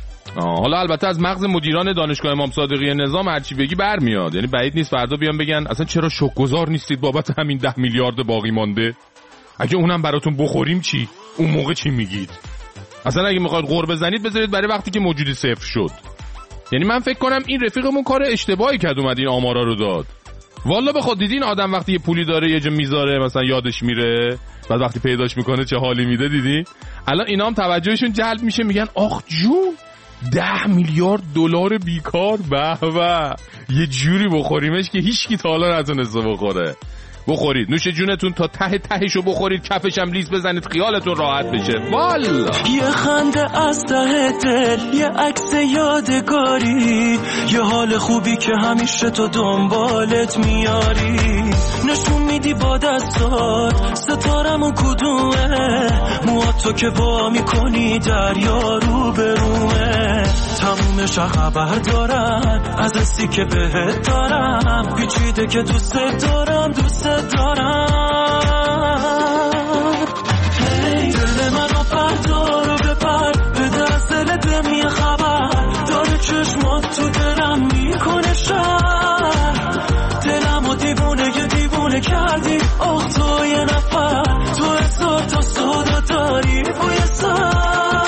حالا البته از مغز مدیران دانشگاه امام صادقی نظام هرچی بگی برمیاد، یعنی بعید نیست فردا بیان بگن اصلا چرا شکرگزار نیستید بابت همین 10 میلیارد باقی مانده، اگه اونم براتون بخوریم چی؟ اون موقع چی میگید؟ اصلا اگه میخواید غر بزنید بذارید برای وقتی که موجودی صفر شد. یعنی من فکر کنم این رفیقمون کار اشتباهی کرد اومد این آمارا رو داد. والا بخواد دیدین آدم وقتی یه پولی داره یه جا میذاره مثلا یادش میره، بعد وقتی پیداش میکنه چه حالی میده. دیدی الان اینا هم توجهشون جلب میشه، میگن آخ جون 10 میلیارد دلار بیکار، به به یه جوری بخوریمش که هیچکی تا حالا نتونسته بخوره. بخورید نوش جونتون تا ته تهشو بخورید، کفش هم لیز بزنید خیالتون راحت بشه. والا یه خنده از ته دل، یه عکس یادگاری، یه حال خوبی که همیشه تو دنبالت میاری، نشون میدی با دستات ستارمون کدومه، موهاتو که وا میکنی دریا رو برومه، تمومش خبر دارم از حسی که بهت دارم، پیچیده که دوست دارم دل منو بردار و ببر، بده از دل دم یه خبر، داره چشمات تو دلم میکنه شر، دلمو دیوونه کردی، آخ تو یه نفر، تو 1000 تا صدا داری بوی سر.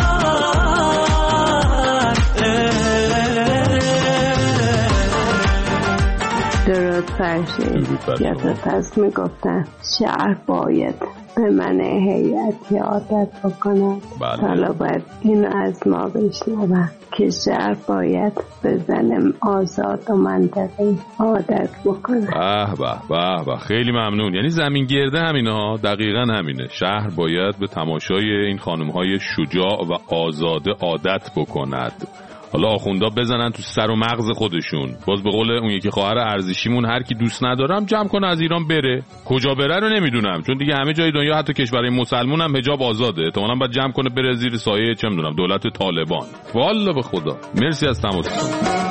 درود فرشید، یادت هست میگفتن شهر باید به من هیئتی عادت بکنم، حالا باید اینو از ما بشنوم که شهر باید به زن آزاد و منطقی عادت بکنم. به خیلی ممنون. یعنی زمین گرده همینه ها، دقیقا همینه، شهر باید به تماشای این خانم‌های شجاع و آزاده عادت بکند. حالا آخوندا بزنن تو سر و مغز خودشون، باز به قول اون یکی خواهر ارزشیمون هر کی دوست ندارم جمع کنه از ایران بره. کجا بره رو نمیدونم، چون دیگه همه جای دنیا حتی کشورهای مسلمون هم حجاب آزاده، احتمالاً باید جمع کنه بره زیر سایه چه میدونم دولت طالبان. والله به خدا مرسی از تماستون.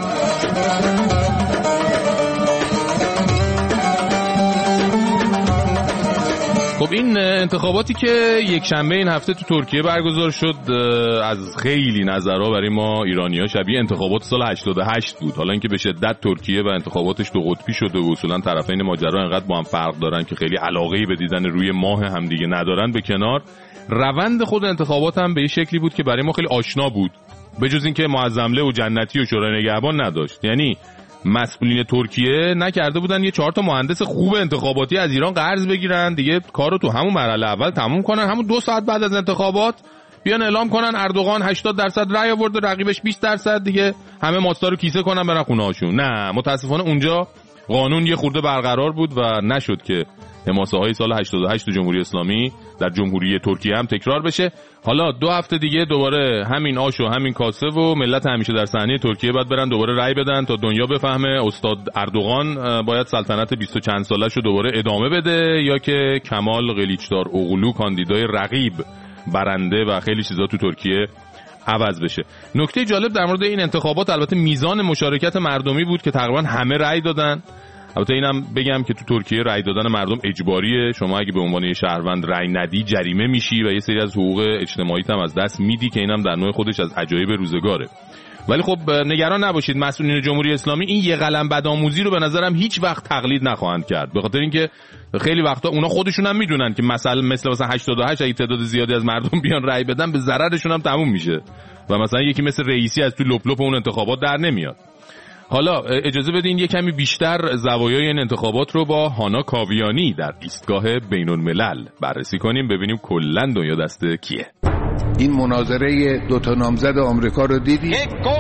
خب این انتخاباتی که یک شنبه این هفته تو ترکیه برگزار شد از خیلی نظرها برای ما ایرانی‌ها شبیه انتخابات سال 88 بود. حالا اینکه به شدت ترکیه و انتخاباتش دو قطبی شده و اصولا طرفین ماجرا انقدر با هم فرق دارن که خیلی علاقه‌ای به دیدن روی ماه هم دیگه ندارن به کنار، روند خود انتخابات هم به یه شکلی بود که برای ما خیلی آشنا بود، به جز اینکه معظمله و جنتی و شورای نگهبان نداشت. یعنی مسئولین ترکیه نکرده بودن یه 4 تا مهندس خوب انتخاباتی از ایران قرض بگیرن دیگه کارو تو همون مرحله اول تموم کنن، همون 2 ساعت بعد از انتخابات بیان اعلام کنن اردوغان 80% رای آورده، رقیبش 20%، دیگه همه ماستا رو کیسه کنن برن خونه هاشون. نه، متاسفانه اونجا قانون یه خورده برقرار بود و نشد که حماسه‌های سال 88 جمهوری اسلامی در جمهوری ترکیه هم تکرار بشه. حالا 2 هفته دیگه دوباره همین آش و همین کاسه و ملت همیشه در صحنه ترکیه باید برن دوباره رأی بدن تا دنیا بفهمه استاد اردوغان باید سلطنت 20 و چند سالش رو دوباره ادامه بده یا که کمال قلیچدار اوغلو کاندیدای رقیب برنده و خیلی چیزا تو ترکیه عوض بشه. نکته جالب در مورد این انتخابات البته میزان مشارکت مردمی بود که تقریبا همه رأی دادن. البته اینم بگم که تو ترکیه رأی دادن مردم اجباریه. شما اگه به عنوان یه شهروند رأی ندی جریمه میشی و یه سری از حقوق اجتماعیت هم از دست میدی که اینم در نوع خودش از عجایب روزگاره. ولی خب نگران نباشید، مسئولین جمهوری اسلامی این یه قلم بدآموزی رو به نظرم هیچ وقت تقلید نخواهند کرد، به خاطر اینکه خیلی وقتا اونا خودشون هم میدونن که مثلا 88 اگه تعداد زیادی از مردم بیان رأی بدن به ضررشون هم تموم میشه و مثلا یکی مثل رئیسی از تو لپ لپ اون انتخابات در نمیاد. حالا اجازه بدین یه کمی بیشتر زوایای این انتخابات رو با هانا کاویانی در ایستگاه بین‌الملل بررسی کنیم، ببینیم کلاً دنیا دست کیه. این مناظره 2 نامزد آمریکا رو دیدی؟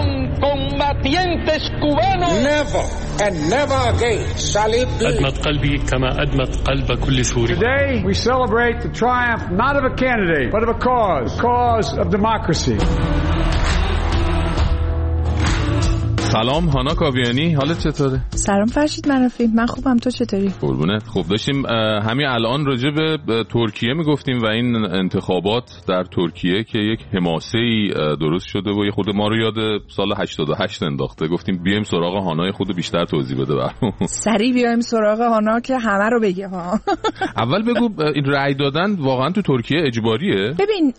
أدمت قلبي كما أدمت قلب كل سوري. Today we celebrate the triumph not of a candidate but of a cause of democracy. سلام هانا کاویانی، حالت چطوره؟ سلام فرشید منافی، من خوبم، تو چطوری؟ قربونت. خب داشتیم همین الان راجع به ترکیه میگفتیم و این انتخابات در ترکیه که یک حماسه‌ای درست شده و یه خود ما رو یاد سال 88 انداخته. گفتیم بیایم سراغ هانای خود بیشتر توضیح بده برام. سریع بیایم سراغ هانا که همه رو بگه ها. اول بگو این رأی دادن واقعا تو ترکیه اجباریه؟ ببین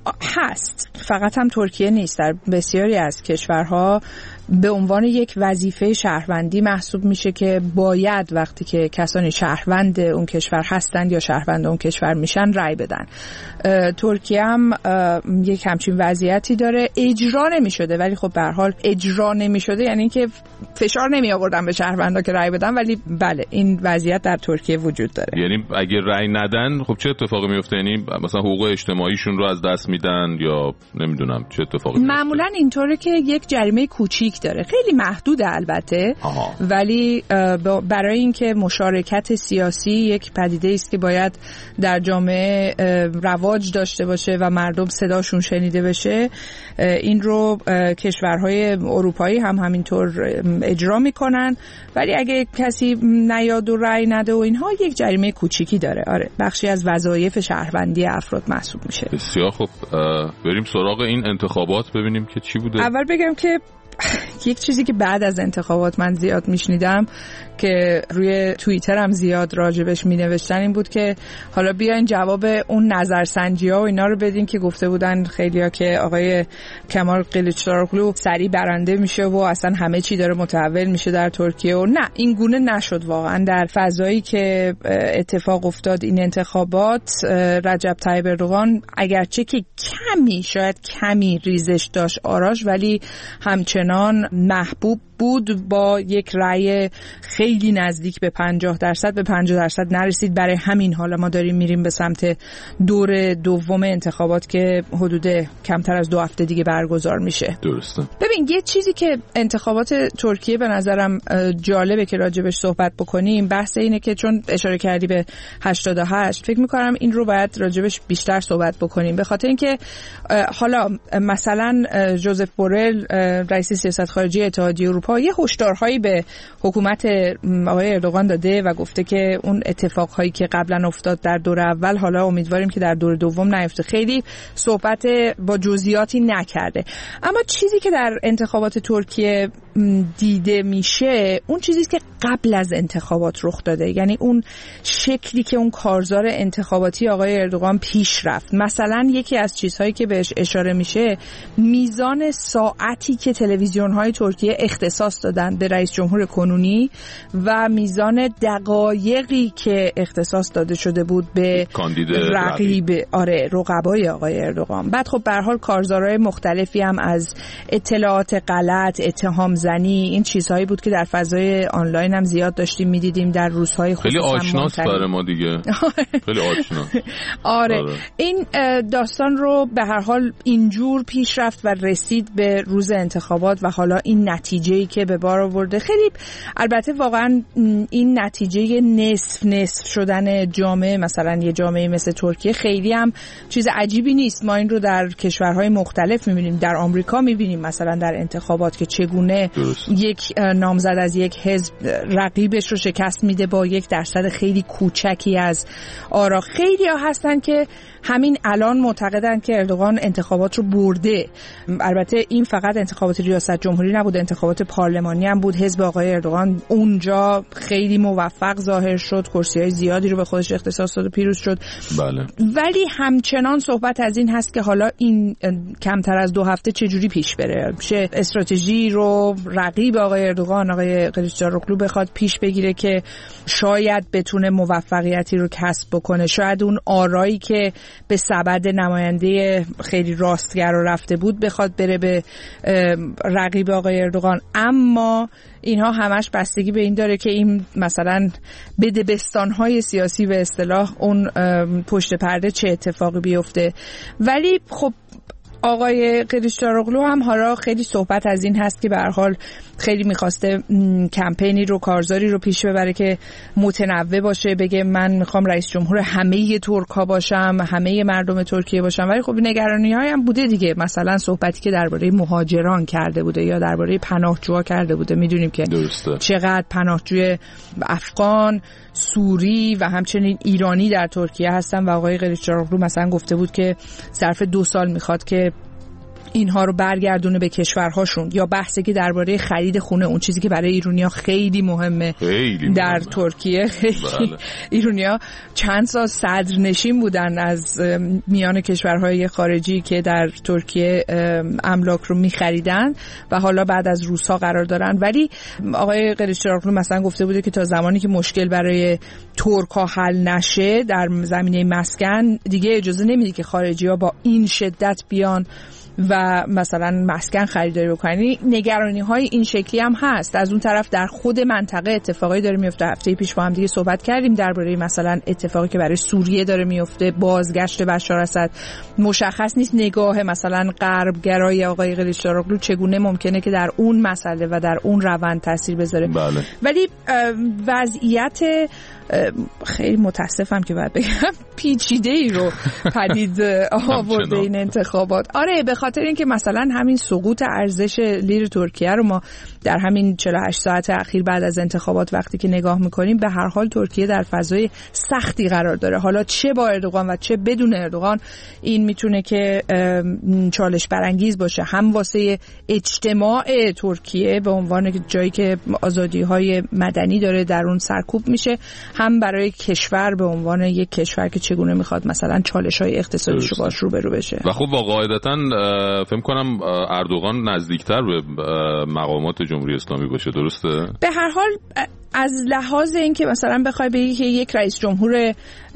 هست، فقط هم ترکیه نیست، در بسیاری از کشورها به عنوان یک وظیفه شهروندی محسوب میشه که باید وقتی که کسانی شهروند اون کشور هستند یا شهروند اون کشور میشن رأی بدن. ترکیه هم یک همچین وضعیتی داره، اجرا نمیشده ولی خب به هر حال اجرا نمیشده یعنی که فشار نمی آوردن به شهروندا که رأی بدن، ولی بله این وضعیت در ترکیه وجود داره. یعنی اگه رأی ندن خب چه اتفاقی میفته؟ یعنی مثلا حقوق اجتماعیشون رو از دست میدن یا نمیدونم چه اتفاقی میفته؟ معمولا اینطوره که یک جریمه کوچیک داره، خیلی محدود البته. ولی برای اینکه مشارکت سیاسی یک پدیده است که باید در جامعه رواج داشته باشه و مردم صداشون شنیده بشه، این رو کشورهای اروپایی هم همینطور اجرا میکنن. ولی اگه کسی نیاد و رأی نده و اینها یک جریمه کوچیکی داره. آره، بخشی از وظایف شهروندی افراد محسوب میشه. بسیار خب، بریم سراغ این انتخابات ببینیم که چی بوده. اول بگم که یک چیزی که بعد از انتخابات من زیاد میشنیدم که روی توییتر هم زیاد راجبش مینوشتن این بود که حالا بیاین جواب اون نظرسنجی ها و اینا رو بدین که گفته بودن خیلیا که آقای کمال قلیچداروغلو سریع برنده میشه و اصلا همه چی داره متحول میشه در ترکیه. و نه، این گونه نشد. واقعا در فضایی که اتفاق افتاد این انتخابات، رجب طیب اردوغان اگرچه که شاید کمی ریزش داشت آراش، ولی همچنان محبوب بود با یک رأی خیلی نزدیک به 50%. به 50% نرسید. برای همین حالا ما داریم میریم به سمت دور دوم انتخابات که حدود کمتر از 2 هفته دیگه برگزار میشه. درسته. ببین یه چیزی که انتخابات ترکیه به نظرم جالبه که راجبش صحبت بکنیم، بحث اینه که چون اشاره کردی به 88، فکر میکنم این رو باید راجبش بیشتر صحبت بکنیم، به خاطر اینکه حالا مثلا جوزف بورل رئیس سیاست خارجی اتحادیه اروپا یه هشدارهایی به حکومت آقای اردوغان داده و گفته که اون اتفاقهایی که قبلا افتاد در دور اول حالا امیدواریم که در دور دوم نیفته. خیلی صحبت با جزئیاتی نکرده. اما چیزی که در انتخابات ترکیه دیده میشه اون چیزی که قبل از انتخابات رخ داده، یعنی اون شکلی که اون کارزار انتخاباتی آقای اردوغان پیش رفت. مثلا یکی از چیزهایی که بهش اشاره میشه میزان ساعتی که تلویزیون‌های ترکیه اختصاص دادن به رئیس جمهور کنونی و میزان دقایقی که اختصاص داده شده بود به رقبای آقای اردوغان. بعد خب به هر حال کارزارهای مختلفی هم از اطلاعات غلط، اتهام زنی، این چیزهایی بود که در فضای آنلاین هم زیاد داشتیم میدیدیم در روزهای خیلی آشناست برای ما دیگه. خیلی آشنا. آره این داستان رو به هر حال اینجور پیش رفت و رسید به روز انتخابات و حالا این نتیجه‌ای که به بار آورده خیلی، البته واقعا این نتیجه نصف شدن جامعه، مثلا یه جامعه مثل ترکیه خیلی هم چیز عجیبی نیست. ما این رو در کشورهای مختلف می‌بینیم، در آمریکا می‌بینیم مثلا در انتخابات که چگونه یک نامزد از یک حزب رقیبش رو شکست میده با 1% خیلی کوچکی از آرا. خیلی‌ها هستن که همین الان معتقدن که اردوغان انتخابات رو برده. البته این فقط انتخابات ریاست جمهوری نبود، انتخابات پارلمانی هم بود. حزب آقای اردوغان اونجا خیلی موفق ظاهر شد، کرسی‌های زیادی رو به خودش اختصاص داد و پیروز شد. بله. ولی همچنان صحبت از این هست که حالا این کمتر از 2 هفته چجوری پیش بره، چه استراتژی رو رقیب آقای اردوغان، آقای کلیچداروغلو بخواد پیش بگیره که شاید بتونه موفقیتی رو کسب بکنه. شاید اون آرایی که به سبد نماینده خیلی راستگر رفته بود بخواد بره به رقیب آقای اردوغان. اما اینها همش بستگی به این داره که این مثلا بدبستان‌های سیاسی به اصطلاح اون پشت پرده چه اتفاقی بیفته. ولی خب آقای کلیچداروغلو هم حالا خیلی صحبت از این هست که به هر حال خیلی می‌خواسته کمپینی رو، کارزاری رو پیش ببره که متنوع باشه، بگه من می‌خوام رئیس جمهور همه ترک‌ها باشم، همه مردم ترکیه باشم. ولی خب نگرانی‌هایی هم بوده دیگه، مثلا صحبتی که درباره مهاجران کرده بوده یا درباره پناهجوها کرده بوده. می‌دونیم که چقدر پناهجوی افغان، سوری و همچنین ایرانی در ترکیه هستن و آقای کلیچداروغلو مثلا گفته بود که ظرف 2 سال میخواد که اینها رو برگردونه به کشورهاشون. یا بحثی که درباره خرید خونه، اون چیزی که برای ایرانی‌ها خیلی مهمه در ترکیه. خیلی ایرانی‌ها چند سال صدرنشین بودن از میان کشورهای خارجی که در ترکیه املاک رو می‌خریدن و حالا بعد از روس‌ها قرار دارن. ولی آقای کلیچداروغلو مثلا گفته بوده که تا زمانی که مشکل برای ترک‌ها حل نشه در زمینه مسکن، دیگه اجازه نمیده که خارجی‌ها با این شدت بیان و مثلا مسکن خریداری بکنی. نگرانی های این شکلی هم هست. از اون طرف در خود منطقه اتفاقی داره میفته. هفته پیش با هم دیگه صحبت کردیم درباره مثلا اتفاقی که برای سوریه داره میفته، بازگشت بشار اسد. مشخص نیست نگاه مثلا غربگرای آقای کلیچداروغلو چگونه ممکنه که در اون مسئله و در اون روند تاثیر بذاره. بله. ولی وضعیت خیلی متاسفم که باید بگم پیچیده ای رو پدید آورده این انتخابات. آره، به خاطر اینکه مثلا همین سقوط ارزش لیر ترکیه رو ما در همین 48 ساعت اخیر بعد از انتخابات وقتی که نگاه میکنیم، به هر حال ترکیه در فضای سختی قرار داره. حالا چه با اردوغان و چه بدون اردوغان این میتونه که چالش برانگیز باشه، هم واسه اجتماع ترکیه به عنوان جایی که آزادی‌های مدنی داره در اون سرکوب میشه، هم برای کشور به عنوان یک کشور که چگونه میخواد مثلا چالش‌های اقتصادیش رو باش روبرو بشه. و خب قاعدتاً فکر کنم اردوغان نزدیکتر به مقامات جمهوری اسلامی باشه، درسته؟ به هر حال از لحاظ اینکه مثلا بخوای بگی که یک رئیس جمهور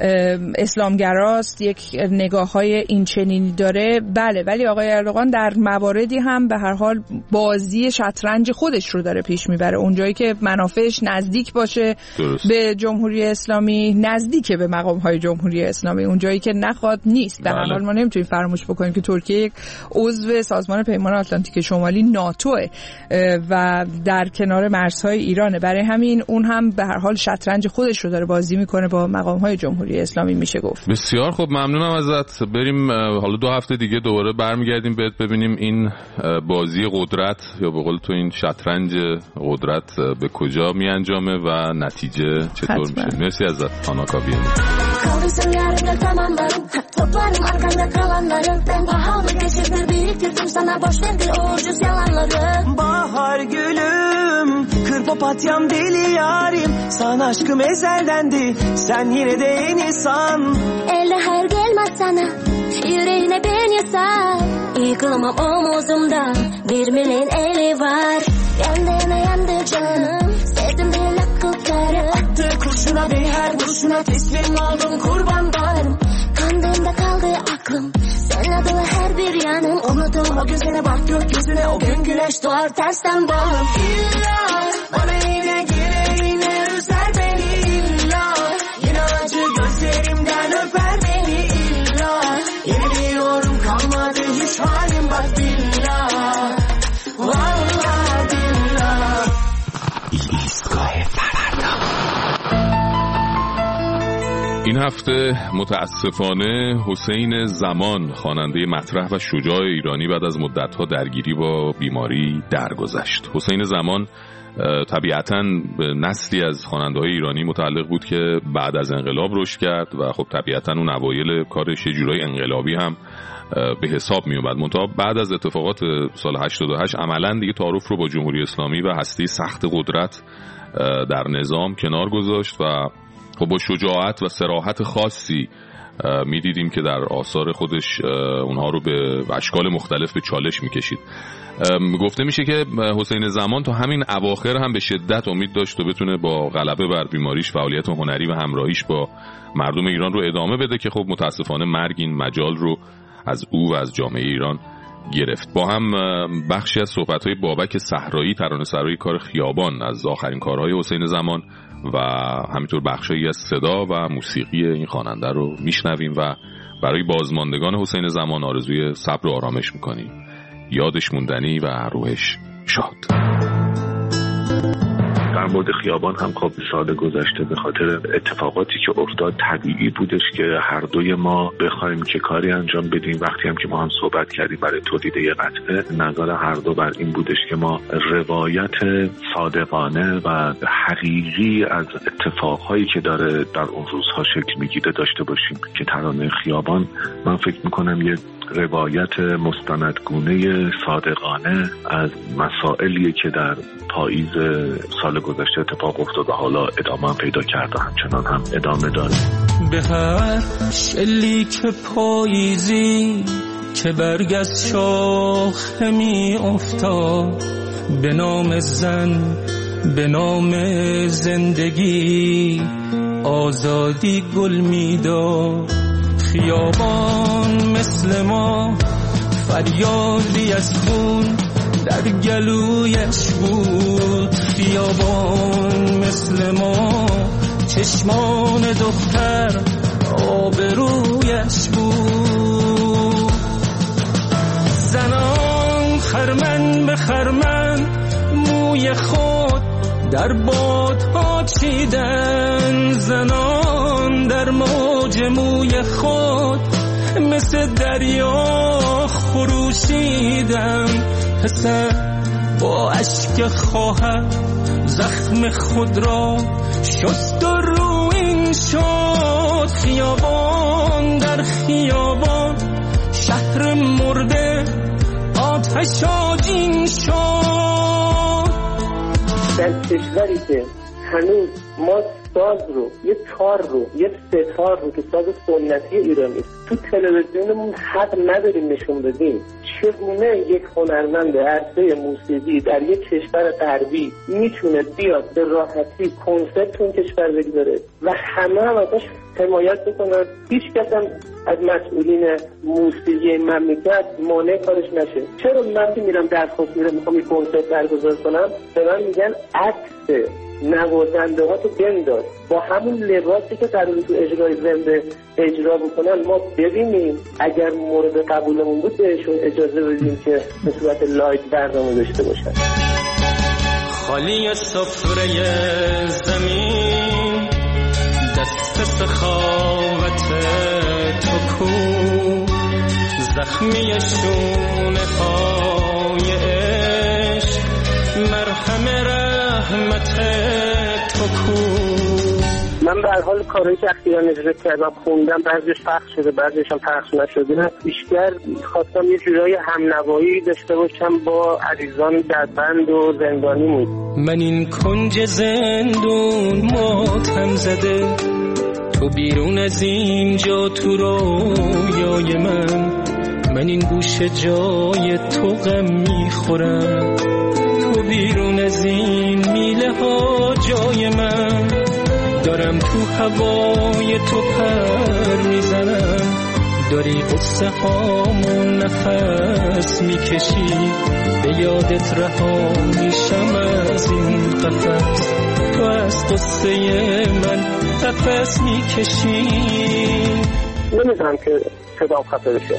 اسلامگراست، یک نگاه‌های این چنینی داره، بله، ولی آقای اردوغان در مواردی هم به هر حال بازی شطرنج خودش رو داره پیش میبره. اونجایی که منافعش نزدیک باشه به جمهوری اسلامی، نزدیک به مقام‌های جمهوری اسلامی، اونجایی که نخواد نیست. به هر حال ما نمیتونیم فراموش بکنیم که ترکیه یک عضو سازمان پیمان آتلانتیک شمالی ناتوه و در کنار مرزهای ایرانه. برای همین اون هم به هر حال شطرنج خودش رو داره بازی میکنه با مقام‌های جمهوری اسلامی، میشه گفت. بسیار خوب، ممنونم ازت. بریم حالا 2 هفته دیگه دوباره برمیگردیم بهت ببینیم این بازی قدرت یا به قول تو این شطرنج قدرت به کجا میانجامه و نتیجه چطور میشه. مرسی ازت خانم کاویانی. Bahar gülüm, kır papatyam deli yarim, sana aşkım ezeldendi, sen yine de yeni san. Elle her gelmez sana, yüreğine ben yasar, yıkılamam omuzumda, bir milyon eli var. Yandığına yandı canım, sevdim bir akılları, attı kurşuna bir her vuruşuna teslim oldum kurbanlarım. Kandığımda kaldı aklım, sen adına her bir yanım, umudum o gözüne bak gökyüzüne o gün güneş doğar tersten bağım İlla bana yine gire yine üzer beni illa Yine acı gözlerimden öper beni illa Yine bir yorum kalmadı hiç halim bak billah Vallahi billah ایستگاه فردا. این هفته متاسفانه حسین زمان خواننده مطرح و شجاع ایرانی بعد از مدت‌ها درگیری با بیماری درگذشت. حسین زمان طبیعتاً به نسلی از خواننده‌های ایرانی متعلق بود که بعد از انقلاب رشد کرد و خب طبیعتاً اون اوایل کارش یه جورای انقلابی هم به حساب می اومد. منتها بعد از اتفاقات سال 88 عملاً دیگه تعارف رو با جمهوری اسلامی و هسته سخت قدرت در نظام کنار گذاشت و خب با شجاعت و صراحت خاصی میدیدیم که در آثار خودش اونها رو به اشکال مختلف به چالش میکشید. گفته میشه که حسین زمان تا همین اواخر هم به شدت امید داشت و بتونه با غلبه بر بیماریش فعالیت هنری و همراهیش با مردم ایران رو ادامه بده که خب متاسفانه مرگ این مجال رو از او و از جامعه ایران گرفت. با هم بخشی از صحبت‌های بابک صحرایی ترانه‌سرای کار خیابان از آخرین کارهای حسین زمان و همینطور بخشی از صدا و موسیقی این خواننده رو میشنویم و برای بازماندگان حسین زمان آرزوی صبر و آرامش میکنیم. یادش موندنی و روحش شاد. در مورد خیابان هم خب سال گذشته به خاطر اتفاقاتی که افتاد طبیعی بودش که هر دوی ما بخوایم که کاری انجام بدیم. وقتی هم که ما هم صحبت کردیم برای تولید یه قطعه، نظر هر دو بر این بودش که ما روایت صادقانه و حقیقی از اتفاقهایی که داره در اون روزها شکل میگیره داشته باشیم که ترانه خیابان من فکر میکنم یه روایت مستندگونه صادقانه از مسائلی که در پاییز سال گذشته اتفاق افتاد و حالا ادامه پیدا کرده همچنان هم ادامه داره. به هر شلیک پاییزی که برگ از شاخه می افتاد، به نام زن به نام زندگی آزادی گل می داد. خیابان مثل ما فریادی از خون در گلویش بود. خیابان مثل ما چشمان دختر آبرویش بود. زنان خرمن به خرمن موی خود در بادها چیدن، زنان در موج موی خود مثل دریا خروشیدن. پسر با اشک خواهر زخم خود را شست و روین شد. خیابان در خیابان شهر مرده آتش آجین شد. در کشوری که هنوز ما ساز رو، یه تار رو، یه ستار رو که ساز سنتی ایرانی تو تلویزیونمون حق نداریم نشون بدیم، چگونه یک هنرمند عرصه موسیقی در یک کشور غربی میتونه بیاد به راحتی کنسرت اون کشور بگذاره و همه هم ازش حمایت بکنن، هیچ کس هم از مسئولین موسیقی مملکت مانع کارش نشه. چرا من که میرم درخواست میخوام یک کنسرت برگزار کنم، به من میگن عکس نوازنده ها تو بنداز با همون لباسی که قراره تو اجرای زنده اجرا بکنن ما ببینیم، اگر مورد قبولمون بود بهشون اجازه بدیم که به صورت لایو برنامه داشته باشن. خالی سفره زمین دست سخاوت تو کو، زخمی شونه های عشق مرهم رحمت تو کو. من به هر حال کارهایی که اخیراً اجرا کردم خوندم، بعضیش پخش شده بعضیش هم پخش نشده، بیشتر خواستم یه جورای همنوایی داشته باشم با عزیزان در بند و زندانیمون. من این کنج زندون ماتم زده، تو بیرون از اینجا تو رویای من این گوشه جای تو غم میخورم، تو بیرون از این میله ها جای من، دارم تو هوای تو پر میزنم، داری قصه هامون نفس میکشی، به یادت رها میشم از این قفس، تو از قصه من نفس میکشی. نمیدونم که صدام خفه بشه.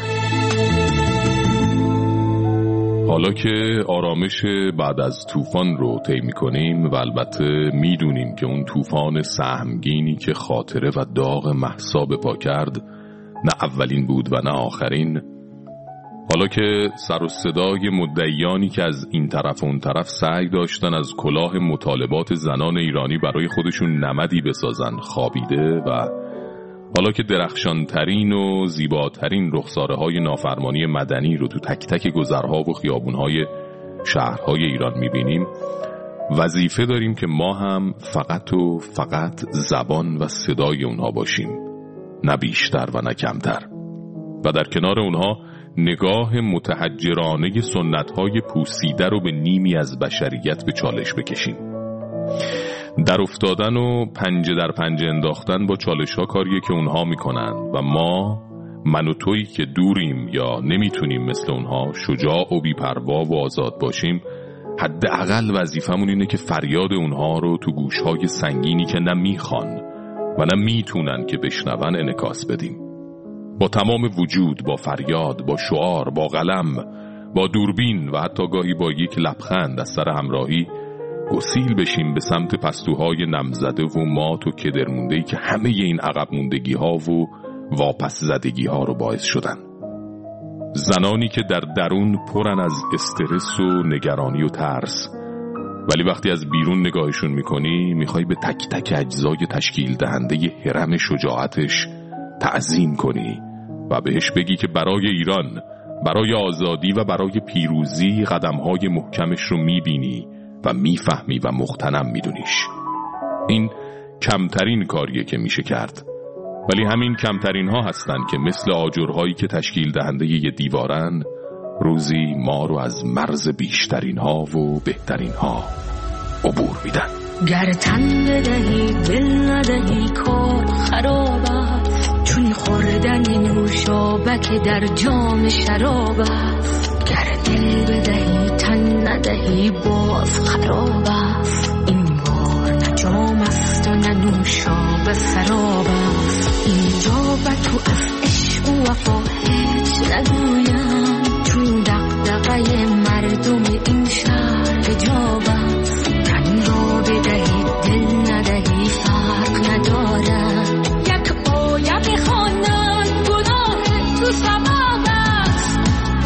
حالا که آرامش بعد از طوفان رو طی می‌کنیم و البته میدونیم که اون طوفان سهمگینی که خاطره و داغ مهسا به پا کرد نه اولین بود و نه آخرین، حالا که سر و صدای مدعیانی که از این طرف و اون طرف سعی داشتن از کلاه مطالبات زنان ایرانی برای خودشون نمدی بسازن خوابیده و حالا که درخشانترین و زیباترین رخساره‌های نافرمانی مدنی رو تو تک تک گذرها و خیابون‌های شهرهای ایران می‌بینیم، وظیفه داریم که ما هم فقط و فقط زبان و صدای اونها باشیم، نه بیشتر و نه کمتر، و در کنار اونها نگاه متحجرانه سنت‌های پوسیده رو به نیمی از بشریت به چالش بکشیم. در افتادن و پنجه در پنجه انداختن با چالش ها کاریه که اونها میکنن و من و تویی که دوریم یا نمیتونیم مثل اونها شجاع و بی‌پروا و آزاد باشیم، حداقل وظیفمون اینه که فریاد اونها رو تو گوشهای سنگینی که نه میخوان و نه میتونن که بشنون انعکاس بدیم. با تمام وجود، با فریاد، با شعار، با قلم، با دوربین و حتی گاهی با یک لبخند از سر همراهی گسیل بشیم به سمت پستوهای نمزده و مات و کدرمونده‌ای که همه این عقب موندگی ها و واپس زدگی ها رو باعث شدن. زنانی که در درون پرن از استرس و نگرانی و ترس، ولی وقتی از بیرون نگاهشون میکنی میخوای به تک تک اجزای تشکیل دهنده هرم شجاعتش تعظیم کنی و بهش بگی که برای ایران، برای آزادی و برای پیروزی قدمهای محکمش رو میبینی و میفهمی و مغتنم میدونیش. این کمترین کاریه که میشه کرد، ولی همین کمترین ها هستن که مثل آجرهایی که تشکیل دهنده یه دیوارن روزی ما رو از مرز بیشترین ها و بهترین ها عبور میدن. گر تن بدهی دل ندهی کار خراب است، چون خوردن نوشابک در جام شراب است. گر دل بدهی تن ندهی باز خراب است، این بار نه جام است و نه نوشاب سراب است. اینجا به تو از عشق و وفا هیچ نگویم، چون دغدغه مردم این شهر حجاب است. تن را بدهی دل ندهی فرق ندارد، یک آیه بخوانند گناه تو ثواب است.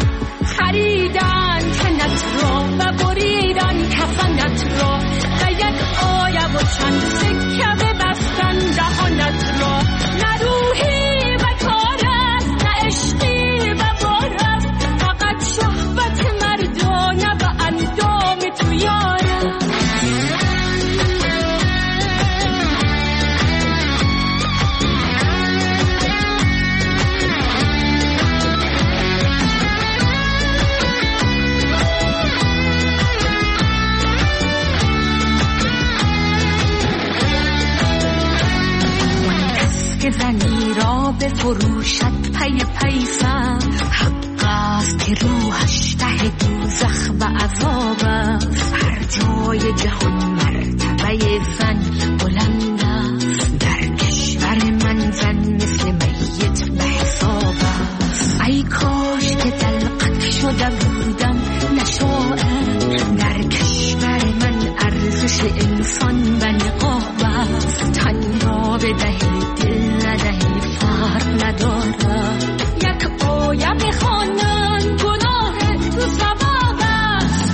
خریدن تنت را و بریدن کفنت را، و یک آیه و چند سکه ببستن دهانت را. نه روحی و کار است، نه عشقی و بار است، فقط شهوت مردانه و اندام تو یار است. که زنی را به فروشت پی پیسم، حق است که روحش ته دوزخ و عذاب است. هر جای جهان مرتبه زن بلند است، در کشور من زن مثل میت به حساب است. ای کاش که دلقک شده بودم نشاعر، در کشور من ارزش انسان و نقاب است. تن را بدهی دل ندهی فرق ندارد، یک آیه بخوانند گناه تو ثواب است.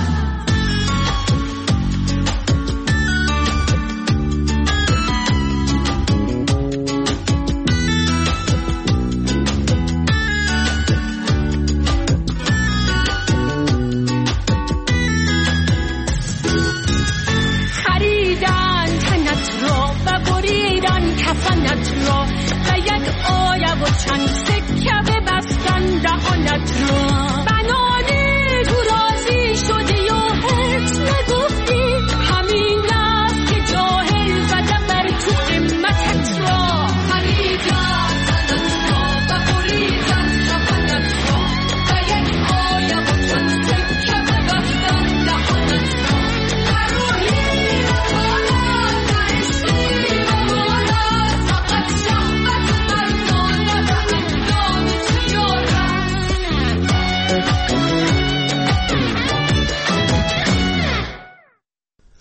خریدن تنت را و بریدن کفنت را، و یک آیه و چند سکه ببستن دهانت را.